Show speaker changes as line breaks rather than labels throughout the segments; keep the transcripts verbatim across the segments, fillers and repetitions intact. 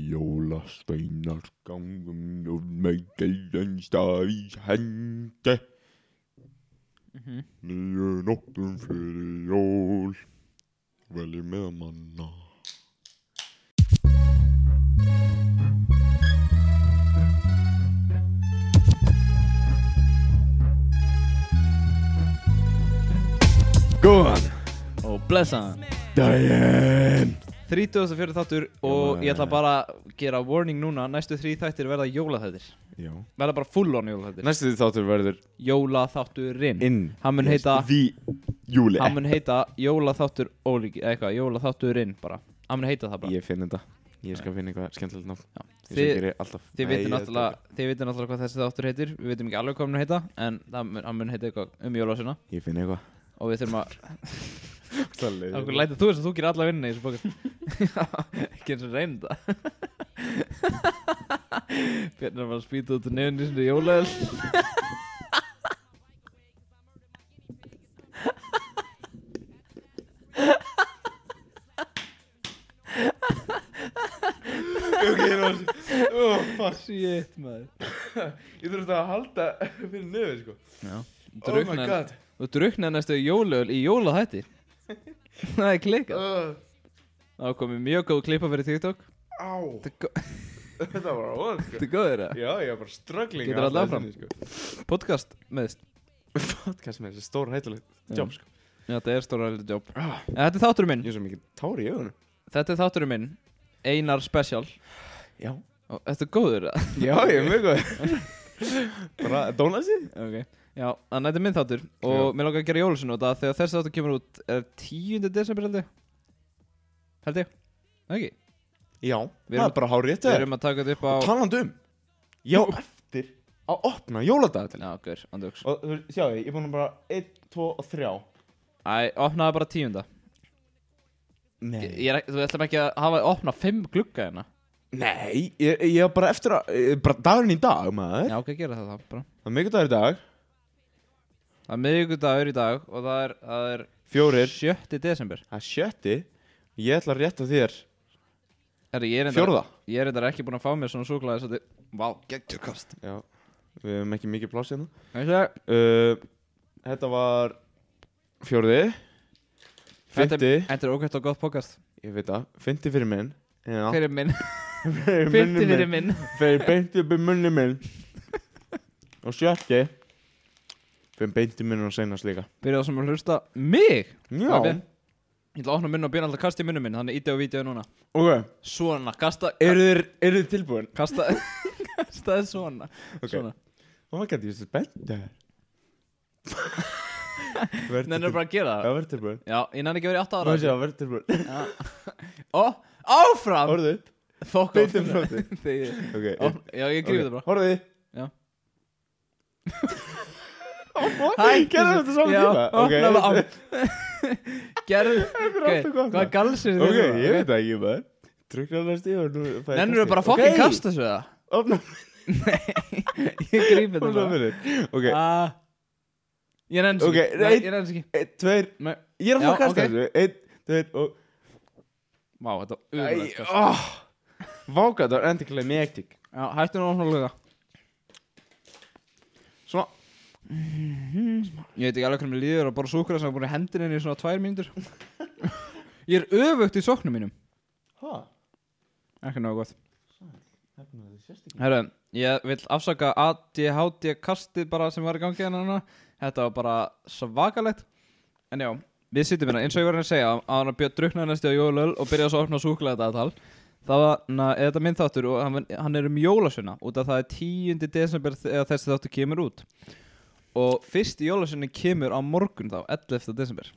Jólasteinar gangum og með geilan staf í hendi.
Mhm.
Nýju nóttum fyrir jól, velji með manna. Góðan
Og blessaðan
daginn.
þrítugasti og fjórði þáttur og ég ætla bara að gera warning núna. Næstu þrý þættir verða jólaþættir.
Já.
Verða bara full on jólaþættir.
Næstu þáttur verður
Jólaþátturinn.
inn.
Hann mun heita
Því júli.
Hann mun heita jólaþáttur ólíki eða eitthvað, jólaþátturinn bara. Hann mun heita það bara.
Ég finn þetta. Ég skal finna eitthvað skemmtilegt nafn.
Já.
Þið,
Þið,
alltaf.
þið
Nei,
vitum
ég-
náttúrulega, þið vitum náttúrulega hvað þessi þáttur heitir. Við vitum ekki alveg hvað hann mun heita, en það mun, hann mun heita eitthvað um jólasuna.
Ég finn eitthvað.
Og við þurfum að
Það
Af hverju lætur þú þess að þú gerir alla vinna í þessu bókast? Ekki eins og reynda. Bjarni er bara að spýta út úr nefnir sinni jólaöl.
Ok, Rósi. Oh, fuck.
Shit, maður.
Ég þurfti að halda fyrir nefnir, sko.
Já.
Oh my god.
Þú druknaði næstu jólaöl í jólaþætti. Það er klikkað.
Uh,
Það komið mjög góð klippa fyrir TikTok.
á.
Þetta er gó-
Þetta var óvænt, sko.
þetta er góður það.
Já, ég var bara struggling.
Getur allt áfram.
Sko.
Podcast meðst.
Podcast með þessi stór hættulegt
Já.
jobb, sko.
Já, þetta er stóra heldur jobb.
Ah,
En þetta er þátturinn minn.
ég er svo mikið tár í augunum.
Þetta er þátturinn minn. Einar special.
Já.
Og þetta er góður það.
Já, ég er mjög góð. Bara dónasi?
Ok, já, þannig að þetta er minn þáttur og
Já.
mér langar að gera jólusinu og það þegar þessi þáttur kemur út er tíunda desember held ég held ég, ekki?
Já,
Við
það
erum-
er bara hár rétt
Við erum að taka þetta upp á
Talandi um. Já, eftir að opna jóladagatil.
Já, gaur, andjóks
Og þú sjáu, ég er búin að bara einn, tvo og þrjá.
Æ, opnaði bara tíunda
Nei.
ég, ég er, ekki- Þú ætlum ekki að hafa opna fimm glugga hérna
Nei, ég, ég er bara eftir að, eh, bara dagurinn í dag, maður.
Já, ok, gera það þá bara
Það er mikið dagur í dag.
Það er miðvikudagur í dag og það er, það er
Fjórir.
sjötti desember
Það er sjötti. Ég ætla að rétta þér
Herri, ég er reyndar-
fjórða.
Ég er reyndar ekki búin að fá mér svona súklaði svo þetta Vá, geggjur kost
Já, við hefum ekki mikið pláss hérna.
Þetta
uh, Þetta var fjórði.
Þetta
Fymti.
þetta er ógætt og gott podcast
Ég veit það, fymti fyrir minn. Já.
Hver er minn?
Fyrir
Fymti
munni
fyrir minn
Fyrir beint upp í munni minn. Og sjötti fyrir beint í munni og seinast líka.
Byrjaðu sem að hlusta mig
Já.
Ok. Ég ætla að opna munn og byrja alltaf að kasta í munum minn Þannig íti á vídeo núna
Ok,
Svona, kasta
eru þið, eru þið tilbúin?
Kasta Kasta þið svona
Ok.
Svona
Oh my god, ég er svo spennt Verður
Nennar bara að gera
Já,
það
verður tilbúin.
Já, ég nenni ekki að vera í átta
Má
ára
sjá, verður tilbúin.
Ó, áfram
Horfðu upp.
Fokk
Beint um frótið.
Þegar
Ok,
Ó, Já, ég grífi þetta bara
Horfðu.
Já.
Hættu. Gerðu þetta saman
Já,
tíma. Ok,
opnaðu á Gerðu
Þetta er
Ok,
alltaf gott.
Hvað galsir
Ok, ég veit það ekki maður. Trykka næst í og nú fæ ég
Nennir
kastið.
bara að fokkin
Ok,
kasta þessu það
Opna.
Ég grífi þetta
Opna
bara
fyrir. Ok,
Ah. Ég nenni
Ok,
ekki Nei,
nei.
Ég nenni ekki
einn, tveir.
Nei.
Ég er að fá
Já,
að kasta
ok.
þessu. Einn, tveir og...
Vá, þetta var
Æ,
umrætt kast
oh. Váka, það var anticlimactic.
Já, hættu nú ofnulega
Svona.
Ég veit ekki alveg hvernig mér líður og bara súkulega sem er búin í hendinni í svona tvær mínútur Ég er öfugt í sóknum mínum
Hæ?
Ekki náðu gott
Hefna, það sést ekki.
Herru, ég vil afsaka A D H D kastið bara sem var í gangi hérna núna. Þetta var bara svakalegt En já, við sittum hérna eins og ég var að segja að hann bjöð druknaði næstu á jólöl og byrjaði svo að opna súkulega dagatal Það var, na, er þetta minn þáttur og hann, hann er um jólasuna út af það er tíundi desember þegar þessi þáttur kemur út og fyrsti jólasunni kemur á morgun þá, ellefta desember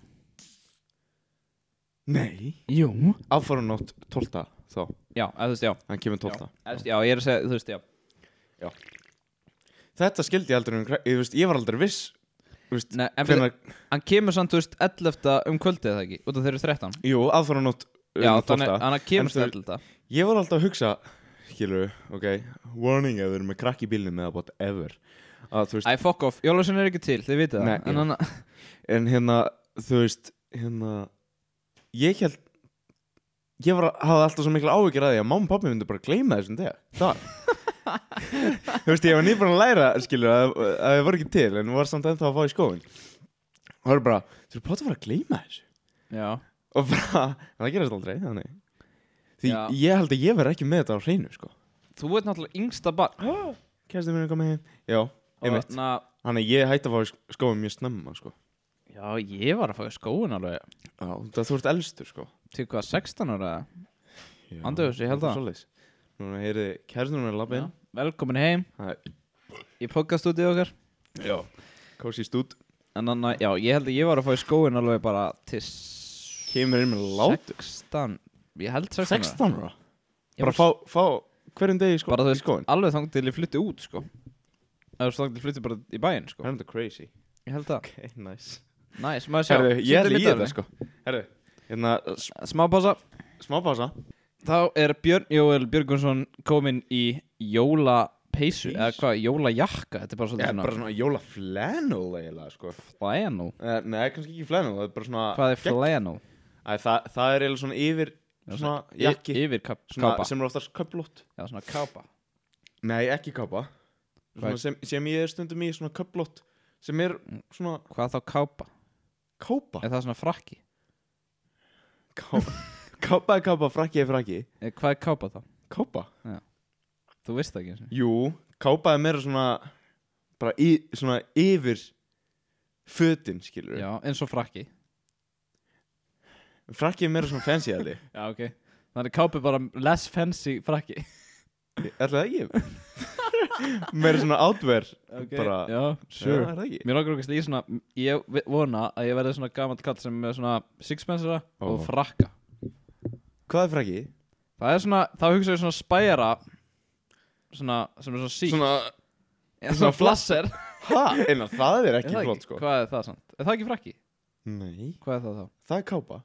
Nei.
Jú
Aðfarunótt tólfta þá.
Já, eða þú veist, já
Hann kemur tólfta.
Já, eða, já, ég er að segja, þú veist, já
Þetta skildi ég aldrei um, ég, veist, ég var aldrei viss. Þú veist,
Nei, en
hvenær,
hann kemur samt, þú veist, ellefta um kvöldið eða ekki, út af þeir eru þrettán
jú, aðfarunótt um,
Já, þannig
tólfta.
hann kemur
En þú-
ellefta
Ég var alltaf að hugsa, skilur, ok, warning ef við erum með krakk í bílnum eða whatever. Að þú veist,
Æ, fuck off, jólasun er ekki til, þið vitið
Nei,
það En
já.
hann,
en hérna, þú veist, hérna, ég held, ég var, hafði alltaf svo mikla áhyggjur að því að mamma og pappi myndi bara gleyma þessum dag dag. Þú veist, ég var nýbúin að læra, skilur, að, að ég var ekki til en var samt ennþá að fá í skóin og það var bara, þú er plott að fara að gleyma þessu
Já.
og bara, það gerast aldrei þannig því
Já.
ég held að ég verð ekki með þetta á hreinu, sko.
Þú ert náttúrulega yngsta barn
Kærastinn minn er komið heim. Já, einmitt.
na,
Þannig að ég hætti að fá í skóin mjög snemma, sko.
Já, ég var að fá í skóin alveg
Já, það þú ert elstur, sko.
Til hvað, sextán ára?
Já,
Andauðs, ég held það.
svoleiðis. Núna heyriði kærastinn minn að labba
Já.
inn.
Velkomin heim
Hæ.
í podcaststúdíu okkar.
Já. Kósi stút.
En þannig, já, ég held að ég var að fá í skóin alveg bara til
Kemur inn með látur.
sextán Ég held sextán ára.
sextán ára?
Ég
Bara
var-
fá, fá hverjum degi í skó-
Bara þú
í
veist,
skóin.
alveg þangað til ég flytti út, sko. Eða þú þangað til ég flytti bara í bæinn, sko.
Það er þetta crazy.
Ég held það.
Ok, nice.
Næs, maður sjá.
Herðu, ég
Sýndu
ætla í
myndavélinni.
þetta, sko. Herðu, hérna, s-
Smá pása.
smá pása.
Þá er Björn Jóel Björgunsson kominn í jólapeysu,
Peysu?
eða hvað, jólajakka. Þetta er bara
Já,
svolítið
bara svona jóla flannel eiginlega, sko.
flannel.
Eh, Nei, kannski ekki flannel, það er bara svona
Hvað er
gegn-
flannel?
Æ, það, það er eiginlega svona yfir svona jakki,
Yfir kap,
svona,
kápa.
sem er oftast köflótt.
Já, svona kápa.
Nei, ekki kápa. Svona
Hvað?
sem, sem ég er stundum í svona köflótt sem er svona
Hvað þá kápa?
kápa.
Er það svona frakki?
Kápa, kápa er kápa, frakki er frakki.
Eh, Hvað er kápa þá?
Kápa?
Þú veist það ekki eins og.
Jú, kápa er meira svona bara í, svona yfir fötin, skilur.
Já, eins og frakki.
Frakki er meira svona fancy að þið.
Já, ok. Þannig kápa er bara less fancy frakki.
Ætla það ekki? Meira svona outwear.
Ok,
Bara-
já,
Já,
sure.
er það ekki?
Mér langar okkar í svona, ég vi- vona að ég verði svona gamall kall sem er með svona sixpensera og
Ó.
frakka.
Hvað er frakki?
Það er svona, þá hugsa ég svona spæjara, svona, sem er svona sík.
Svona,
Já, svona flasser.
ha? Einar, það er
Er
ekki
það
flott, sko.
Hvað er það samt? Er það ekki frakki?
Nei,
Hvað er það þá?
það er kápa.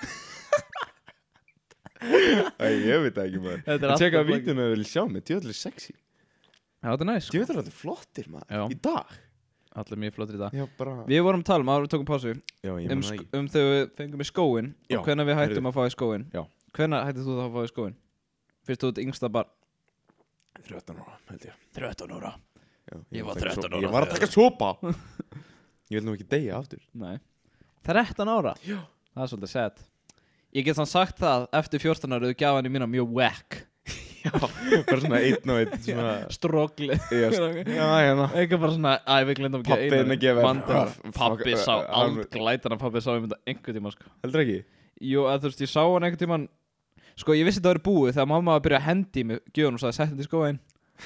Æ, ég veit það ekki, maður.
Þetta er
En tjekka
alltaf
að vídeoinu að vilja sjá mig, djöðlega sexy.
Já, þetta er næst, sko.
Djöðlega þetta flottir, maður.
Já.
Í dag.
Allir mjög flottir í dag.
Já, bara.
Við vorum að tala um, áður við tókum pásu,
Já, ég
um,
man það
sk-
ekki.
um þegar við fengum í skóin
Já,
og hvenær við hættum
heyrðu.
að fá í skóin.
Já.
Hvenær hættið þú þá að fá í skóin? Fyrst þú ert yngsta barn.
þrettán ára, held ég.
þrettán ára.
Já,
Ég var
að taka
þrettán
sopa.
ára
Ég var að
þegar-
taka sopa. Ég vil nú ekki deyja aftur.
Nei. þrettán ára? Já. Það er svolítið sad. Ég get þann sagt það, eftir fjórtán ára, þú gaf hann í mína mjög whack.
Já, bara svona einn og einn, svona.
Strókli.
Já, st- já, hérna.
Eitthvað bara svona, æ, við glendum ekki
Pabbi er að gefa þér-
Vandar,
Ah,
pabbi
fuck,
sá,
uh, hann-
aldglætan að pabbi sá um þetta einhvern tíma, sko.
Heldur ekki?
Jú, að þú veist, ég sá hann einhvern tíman. Sko, ég vissi þetta var búið þegar mamma var að byrja að hendi í mig gjöfun og sagði, sett þetta í skóin.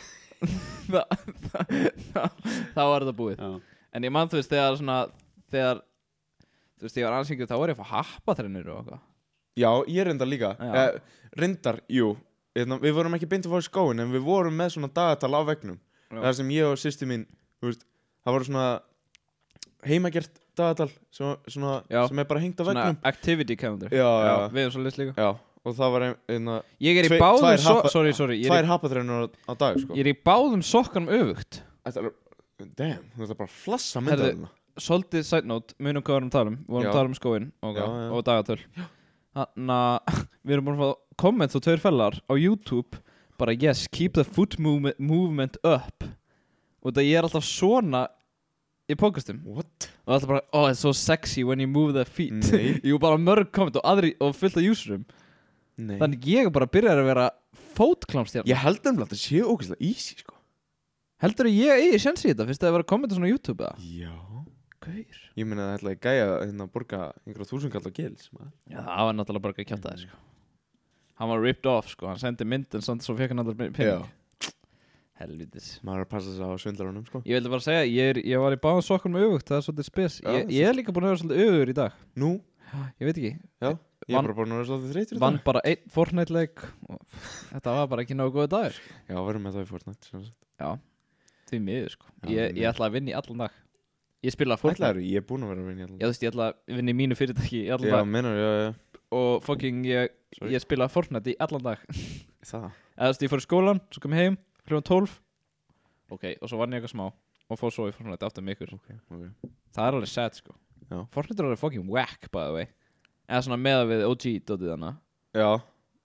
Þá var þetta búið.
Já.
En ég man, þú veist, þegar svona, þegar, þú veist, ég var ansyngjur, þá var ég að fá happatrennir og eitthvað.
Já, ég reyndar líka.
Já.
Eh, reyndar, jú. Hérna, við vorum ekki beint að fá í skóin, en við vorum með svona dagatal á veggnum.
Já.
Það sem ég og systir mín, þú veist, það voru svona heimagert dagatal sem, svona,
Já.
sem er bara hengt á
Svona
veggnum.
activity calendar.
Já, já.
Við erum svo list líka.
Já, og það var ein, einna,
Ég er í
Tvei-
báðum,
tvær
so
happa-
sorry, sorry, ég er,
tvær happatrennur á, á dag,
í,
sko.
ég er í báðum sokkanum öfugt.
Þetta er, damn, þú ætla bara að flassa
Herðu,
myndaðina.
Svolítið side note, munum hvað við erum að tala um. Við vorum
Já.
að tala um skóin og,
Já, já.
og dagatöl. Þannig að við erum búin að fá comment og tveir fellar á YouTube bara yes, keep the foot movement, movement up. Og það ég er alltaf svona í podcastum.
What?
Og alltaf bara, oh it's so sexy when you move the feet.
Nei.
Jú, bara mörg comment og, aðri, og fullt af userum.
Nei.
Þannig ég er bara að byrja að vera fótklámstjarn.
Ég held nefnilega að það sé ógeðslega easy, sko.
Heldur þú ég eigi sjans í þetta fyrst að það vera að kommenta svona á YouTube eða?
Já.
Gaur.
Ég meina að það ætlaði gæja hérna að borga einhverja þúsundkall á gils, maður.
Já, það var náttúrulega bara ekki að kjáta það, sko. Hann var ripped off, sko. Hann sendi mynd en samt svo fekk hann aldrei pening. Helvítis.
Maður er að passa sig á svindlarunum, sko.
Ég vildi bara segja, ég, er, ég var í báðum sokkunum öfugt, það er svolítið spes.
Já,
Ég, ég er líka búin að vera svolítið öfugur í dag.
Nú?
Ég veit ekki.
Já. Ég
Vann-
er bara búin að vera svolítið þreytur í
Vann
dag.
bara einn Fortnite-leik og þetta var bara ekki nógu góða dagur.
Já, verðum með það í Fortnite, sem sagt.
Já, því miður, sko.
Já,
Ég,
því
ég
miður.
ætla að vinna í allan dag. Ég spila Fortnite.
Ætlaður, ég er búin að vera að vinna í allan.
Já, þú veist, ég ætla að vinna í mínu fyrirtæki í allan
Já,
dag.
mennar, já, já.
Og fucking, ég,
Sorry.
ég spila Fortnite í allan dag.
Það.
Eða þú veist, ég fór í skólan, svo kom ég heim, klukkan tólf. Ok, og svo vann ég eitthvað smá og fór svo í Fortnite aftur með ykkur.
Ok, ok.
Það er alveg sad, sko.
Já.
Fortnite er alveg fucking whack, by the way. Eða svona meða við O G-dótið hana.
Já.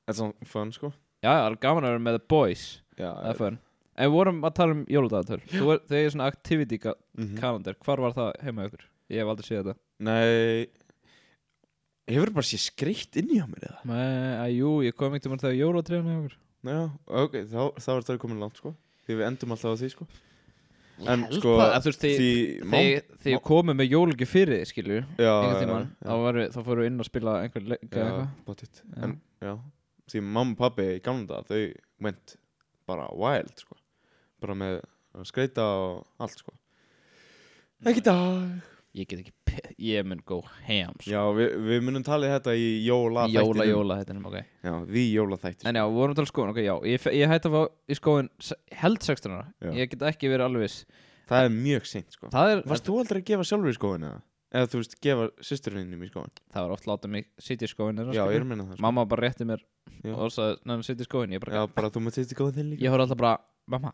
Þetta er svona fun, sko.
Já, það er gaman að vera með the boys.
Já,
Það er fun. En við vorum að tala um jóladagatör. Þú er, þegar ég er svona activity ka-
Mhm.
calendar, hvar var það heima ykkur? Ég hef aldrei séð þetta.
Nei, hefur bara séð skreitt inn í á mér eða?
Nei, að jú, ég kom ekkert um þegar jólatréðan hjá ykkur.
Já, ok, þá, þá er það komin langt, sko. Því við endum alltaf á því, sko. En,
held
sko,
það, að þú veist, þið-
því
Þegar þið komum með jólugjöf fyrir þið, skilju,
Já,
einhvern
já,
tímann,
já.
þá, varu, þá fórum við inn að spila einhver leik eða
Já,
eitthvað.
bátitt.
Já.
En, já, því mamma og pabbi í gamla daga, þau went bara wild, sko. Bara með að skreita og allt, sko. Ekki í dag.
Ég get ekki, pe- ég mun go ham, sko.
Já, við, við munum tala í þetta í jóla
Jóla, jóla, þetta er nefnum, ok.
Já, við jóla þættir.
En já, við vorum að tala um skóin, ok, já, ég, fe- ég hætti að fá í skóin se- held sextán ára,
Já.
ég get ekki verið alveg viss.
Það er mjög seint, sko.
Það er,
Varst þú aldrei að gefa sjálfur í skóin eða? Eða þú veist, gefa systurinnum í skóin?
það var oft látað mig sitja í skóin,
Já, ég er að minna það, sko.
Mamma bara rétti mér
Já.
og sagði, næna, sitja í skóin, ég bara,
Já, bara þú maður sitja í skóin þinn líka.
ég horf alltaf bara, mamma,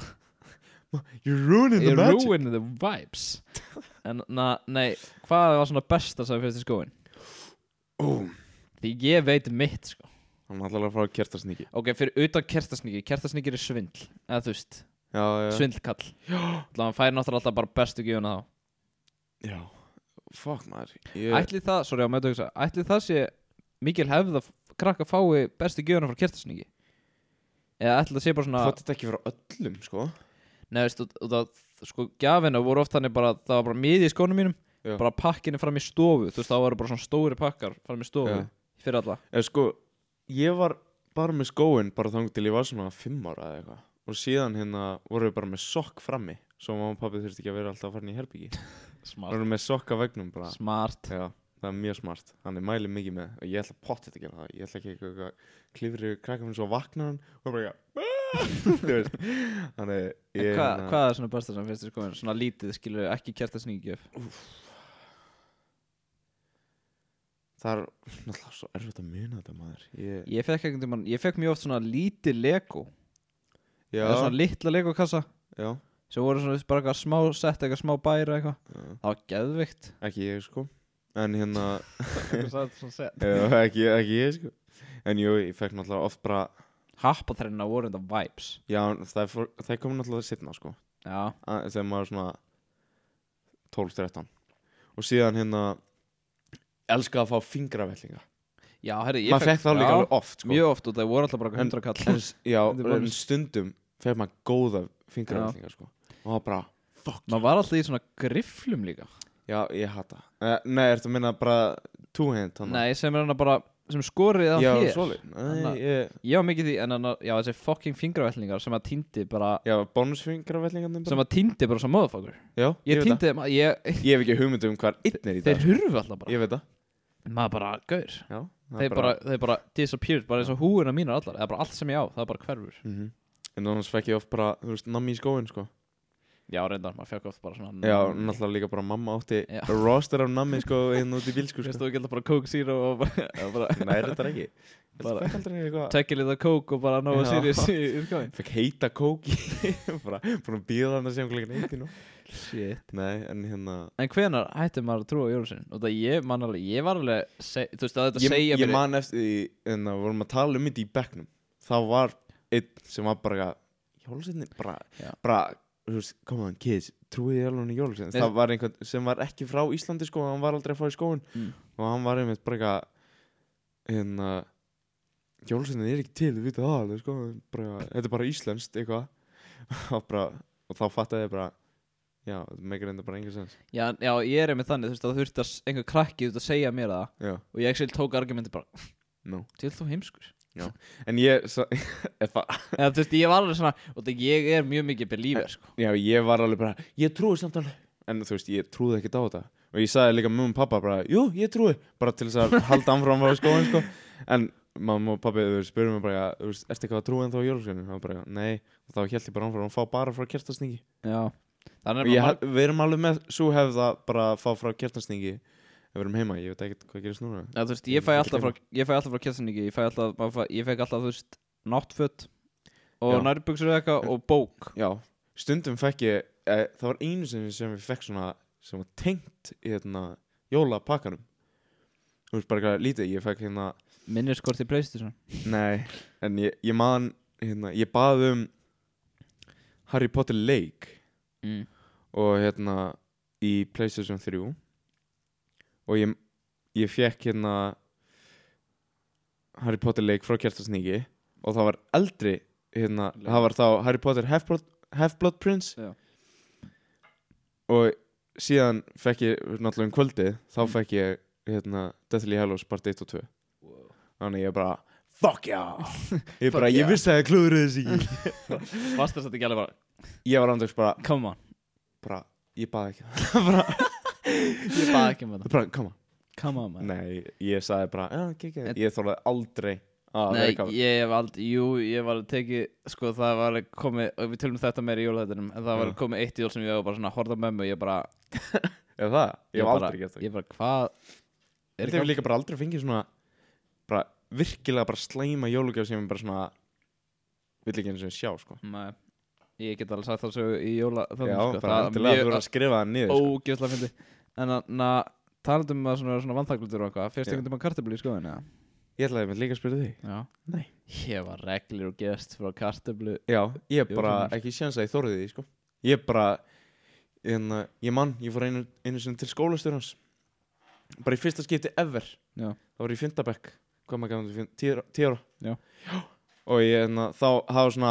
You're ruining the
You're
magic.
ruining the vibes. En na, nei, hvað var svona besta sem fyrst í skóin?
Ó,
Því ég veit mitt, sko.
hann ætlar að fara að kertasníki.
Ok, fyrir utan kertasníki, kertasníki er svindl, eða þú veist,
Já, já.
svindlkall. Þannig að hann fær náttúrulega alltaf bara bestu gjöfuna þá.
Já. Fuck, maður. Ég...
Ætli það, sorry á með að hugsa, ætli það sé mikil hefð að krakka fái bestu gjöfuna frá kertasníki? Eða ætli það sé bara svona,
Hvað þetta ekki fyrir öllum, sko?
neða veist, og, og það, sko, gjafina voru oft þannig bara, það var bara miði í skónum mínum,
Já.
bara pakkinni fram í stofu, þú veist, það voru bara svona stóri pakkar fram í stofu,
Já.
fyrir alla.
Eða sko, ég var bara með skóin bara þangað til ég var svona fimm ára eða eitthvað. Og síðan hérna voru við bara með sokk frammi. Svo mamma og pabbi þurfti ekki að vera alltaf að fara inn í herbyggi.
Smart.
Voru með sokk á veggnum bara.
Smart.
Já, það er mjög smart. Þannig mæli mikið með. Og ég ætla pottet að gera það. Ég ætla ekki eitthvað klifri krakka fyrir svo vaknar hann og bara eitthvað. Þú veist. Þannig ég...
Hva,
hérna-
hvað er svona besta sem fyrst í skóin? Svona lítið, skilur ekki kertasníkigjöf.
Það er náttúrulega svo erfitt að muna þetta, maður. Ég...
Ég fekk ekkert um hann, ég fekk mjög oft svona lítið Lego.
Já,
Eða svona litla Lego kassa.
já,
Sem voru svona bara eitthvað smá sett, eitthvað smá bæra eitthvað.
já.
Það var geðvikt.
Ekki ég, sko. En hérna...
Eitthvað satt svona sett.
Já, ekki, ekki ég, sko. En jú, ég fekk náttúrulega oft bara...
Happaþrenna voru þetta vibes.
Já, það, fór, það kom náttúrulega setna, sko.
Já.
Að- Þegar maður var svona tólf þrettán. Og síðan hérna... Elskaði að fá fingravellinga.
Já, herri, ég
Maður fekk það líka
já,
alveg oft, sko.
mjög oft og það voru alltaf bara
En-
hundra kall.
En, s- já,
Þetta er bara-
en stundum fekk maður góða fingravellinga, sko. Og það var bara... Fuck.
Maður var alltaf í svona grifflum líka.
Já, ég hata. Uh, nei, ertu að minna bara two-hand?
Nei, sem er hann bara, sem skorið á
Já,
hér.
svolít. Nei,
Hanna-
ég...
Ég var mikið því, en hann, já, þessi fucking fingravellingar sem að týndi bara,
Já, bónusfingravellingarnir bara.
sem að týndi bara svo móðafagur.
Já,
Ég
ég veit það.
týndi þeim, ég,
Ég hef ekki hugmynd um hvað einn er í dag.
þeir hurfu alltaf bara.
Ég veit það.
Maður bara, gaur.
Já. það
Þeir
er
bara, þeir bara disappeared, bara eins og húina mínar allar. Það er bara allt sem ég á, það er bara hverfur.
Mhm. En annars fekk ég oft bara, þú veist, nammi í skóin, sko.
Já, reyndar, maður fekk oft bara svona.
Já, náttúrulega líka bara mamma átti
Já.
roster af nammi, sko, inn út í bílsku,
Þú veist,
sko.
þú gildi bara Coke Zero og bara, já, bara
Nei, þetta er ekki.
Bara-
Það fekk aldrei eitthvað.
tekja lítið Coke og bara Nova
Já.
Sirius í urkáin.
Fekk heita kóki. bara, búin að býða hann að segja um klokkan eitt í nú.
Shit.
Nei, en hérna...
En hvenar hætti maður að trúa á jólasveinin? Og það ég man alveg, ég var alveg, seg, þú veist að þetta
Ég,
segja
ég
mér.
man eftir því, en það vorum að tala um þetta í bekknum. Það var einn sem var bara, jólasveinni, bara,
Já.
bara, þú veist, come on kids, trúið ég alveg í jólasveinin.
Nei.
Það var einhvern sem var ekki frá Íslandi, sko, hann var aldrei að fá í skóin.
Mm.
Og hann var einmitt bara eitthvað, hérna, jólasveinin er ekki til, þú veit það alveg, sko, bara, þetta er bara íslenskt, eitthvað. og, bara, og þá fattaði ég bara, já, þetta meikir enda bara enga sens.
Já, já, ég er með þannig, þú veist, að það þurfti að s- einhver krakki út að segja mér það.
Já,
Og ég ekki tók argumenti bara,
no.
til þú heimskur.
En ég, sa, er það,
Eða, þú veist, ég var alveg svona, og það ég er mjög mikið believer, sko.
já, ég var alveg bara, ég trúi samt alveg. En þú veist, ég trúði ekkert á þetta. Og ég sagði líka mjög um pappa bara, jú, ég trúi. Bara til þess að halda anfram á skóin, sko. En mamma og pappi, þú veist, spurðu mig bara, þú veist, ertu eitthvað að trúi en þá á jólasveinu? Og bara, nei, og þá held ég bara anfram að fá bara frá kertasningi.
Já. Þannig
Og ég,
að
hef- við erum alveg með svo hefða bara að fá frá kertasningi ef við erum heima, ég veit ekkert hvað gerist núna.
Já, þú veist, ég fæ alltaf frá, ég fæ alltaf frá kjæðsynningi, ég fæ alltaf, maður fæ, ég fekk alltaf, þú veist, náttföt og
Já.
nærbuxur eða eitthvað og bók.
Já, stundum fekk ég, e, það var einu sinni sem ég fekk svona, sem var tengt í hérna jólapakkanum. Þú veist, bara eitthvað lítið, ég fekk hérna,
Minniskort í PlayStation?
Nei, en ég, ég man hérna, ég bað um Harry Potter leik
Mm.
og hérna í PlayStation þrjú og ég, ég fekk hérna Harry Potter leik frá Kertasníki og það var eldri hérna,
Leik.
það var þá Harry Potter Half-Blood, Half-Blood Prince
Já.
og síðan fekk ég náttúrulega um kvöldið þá
Mm.
fekk ég hérna Deathly Hallows part eitt og tvö
Wow.
þannig ég bara fuck yeah ég
Fuck
bara, ég
yeah.
vissi að ég klúður þessi ekki
Varst þess að ekki alveg bara
ég var andaks bara,
Come on
bara ég baði ekki bara,
Ég bað ekki um þetta
bara, come on
Come on man
nei, ég sagði bara, já, ekki, ekki
En-
ég þorði aldrei að
Nei,
vera kaffir.
ég hef aldrei, jú, ég var alveg tekið, sko, það var alveg komið, og við tölum þetta meira í jólahættinum, en það var
Já.
alveg komið eitt jól sem ég var bara svona horfði á mömmu og ég bara,
eða það, ég hef
bara,
aldrei gert það
ég bara, hvað,
Ég hef líka bara aldrei fengið svona bara virkilega bara slæma jólugjöf sem ég bara svona vill ekki einu sem sjá sko.
Nei, ég get alveg sagt það svo í jóla,
Já,
þannig, sko,
bara endilega þú voru að skrifa það niður sko.
ógeðslega fyndi, en að, talandum um að svona, svona vanþaklutur og eitthvað, fyrst
Já.
einhvern tímann kartöflu í skoðinu, eða?
Ég ætlaði með líka að spyrja þig
Já.
Nei.
Ég var reglir og gest frá kartöflu.
Já, ég hef
Jú,
bara
svona.
ekki séns að ég þorði því sko. Ég bara en, ég mann, ég fór einu, einu sinni til skólastjórans bara í fyrsta skipti ever
Já.
það var í Findabekk hvað maður gæði um tíu tíu ára
Já.
og ég en, þá hafa svona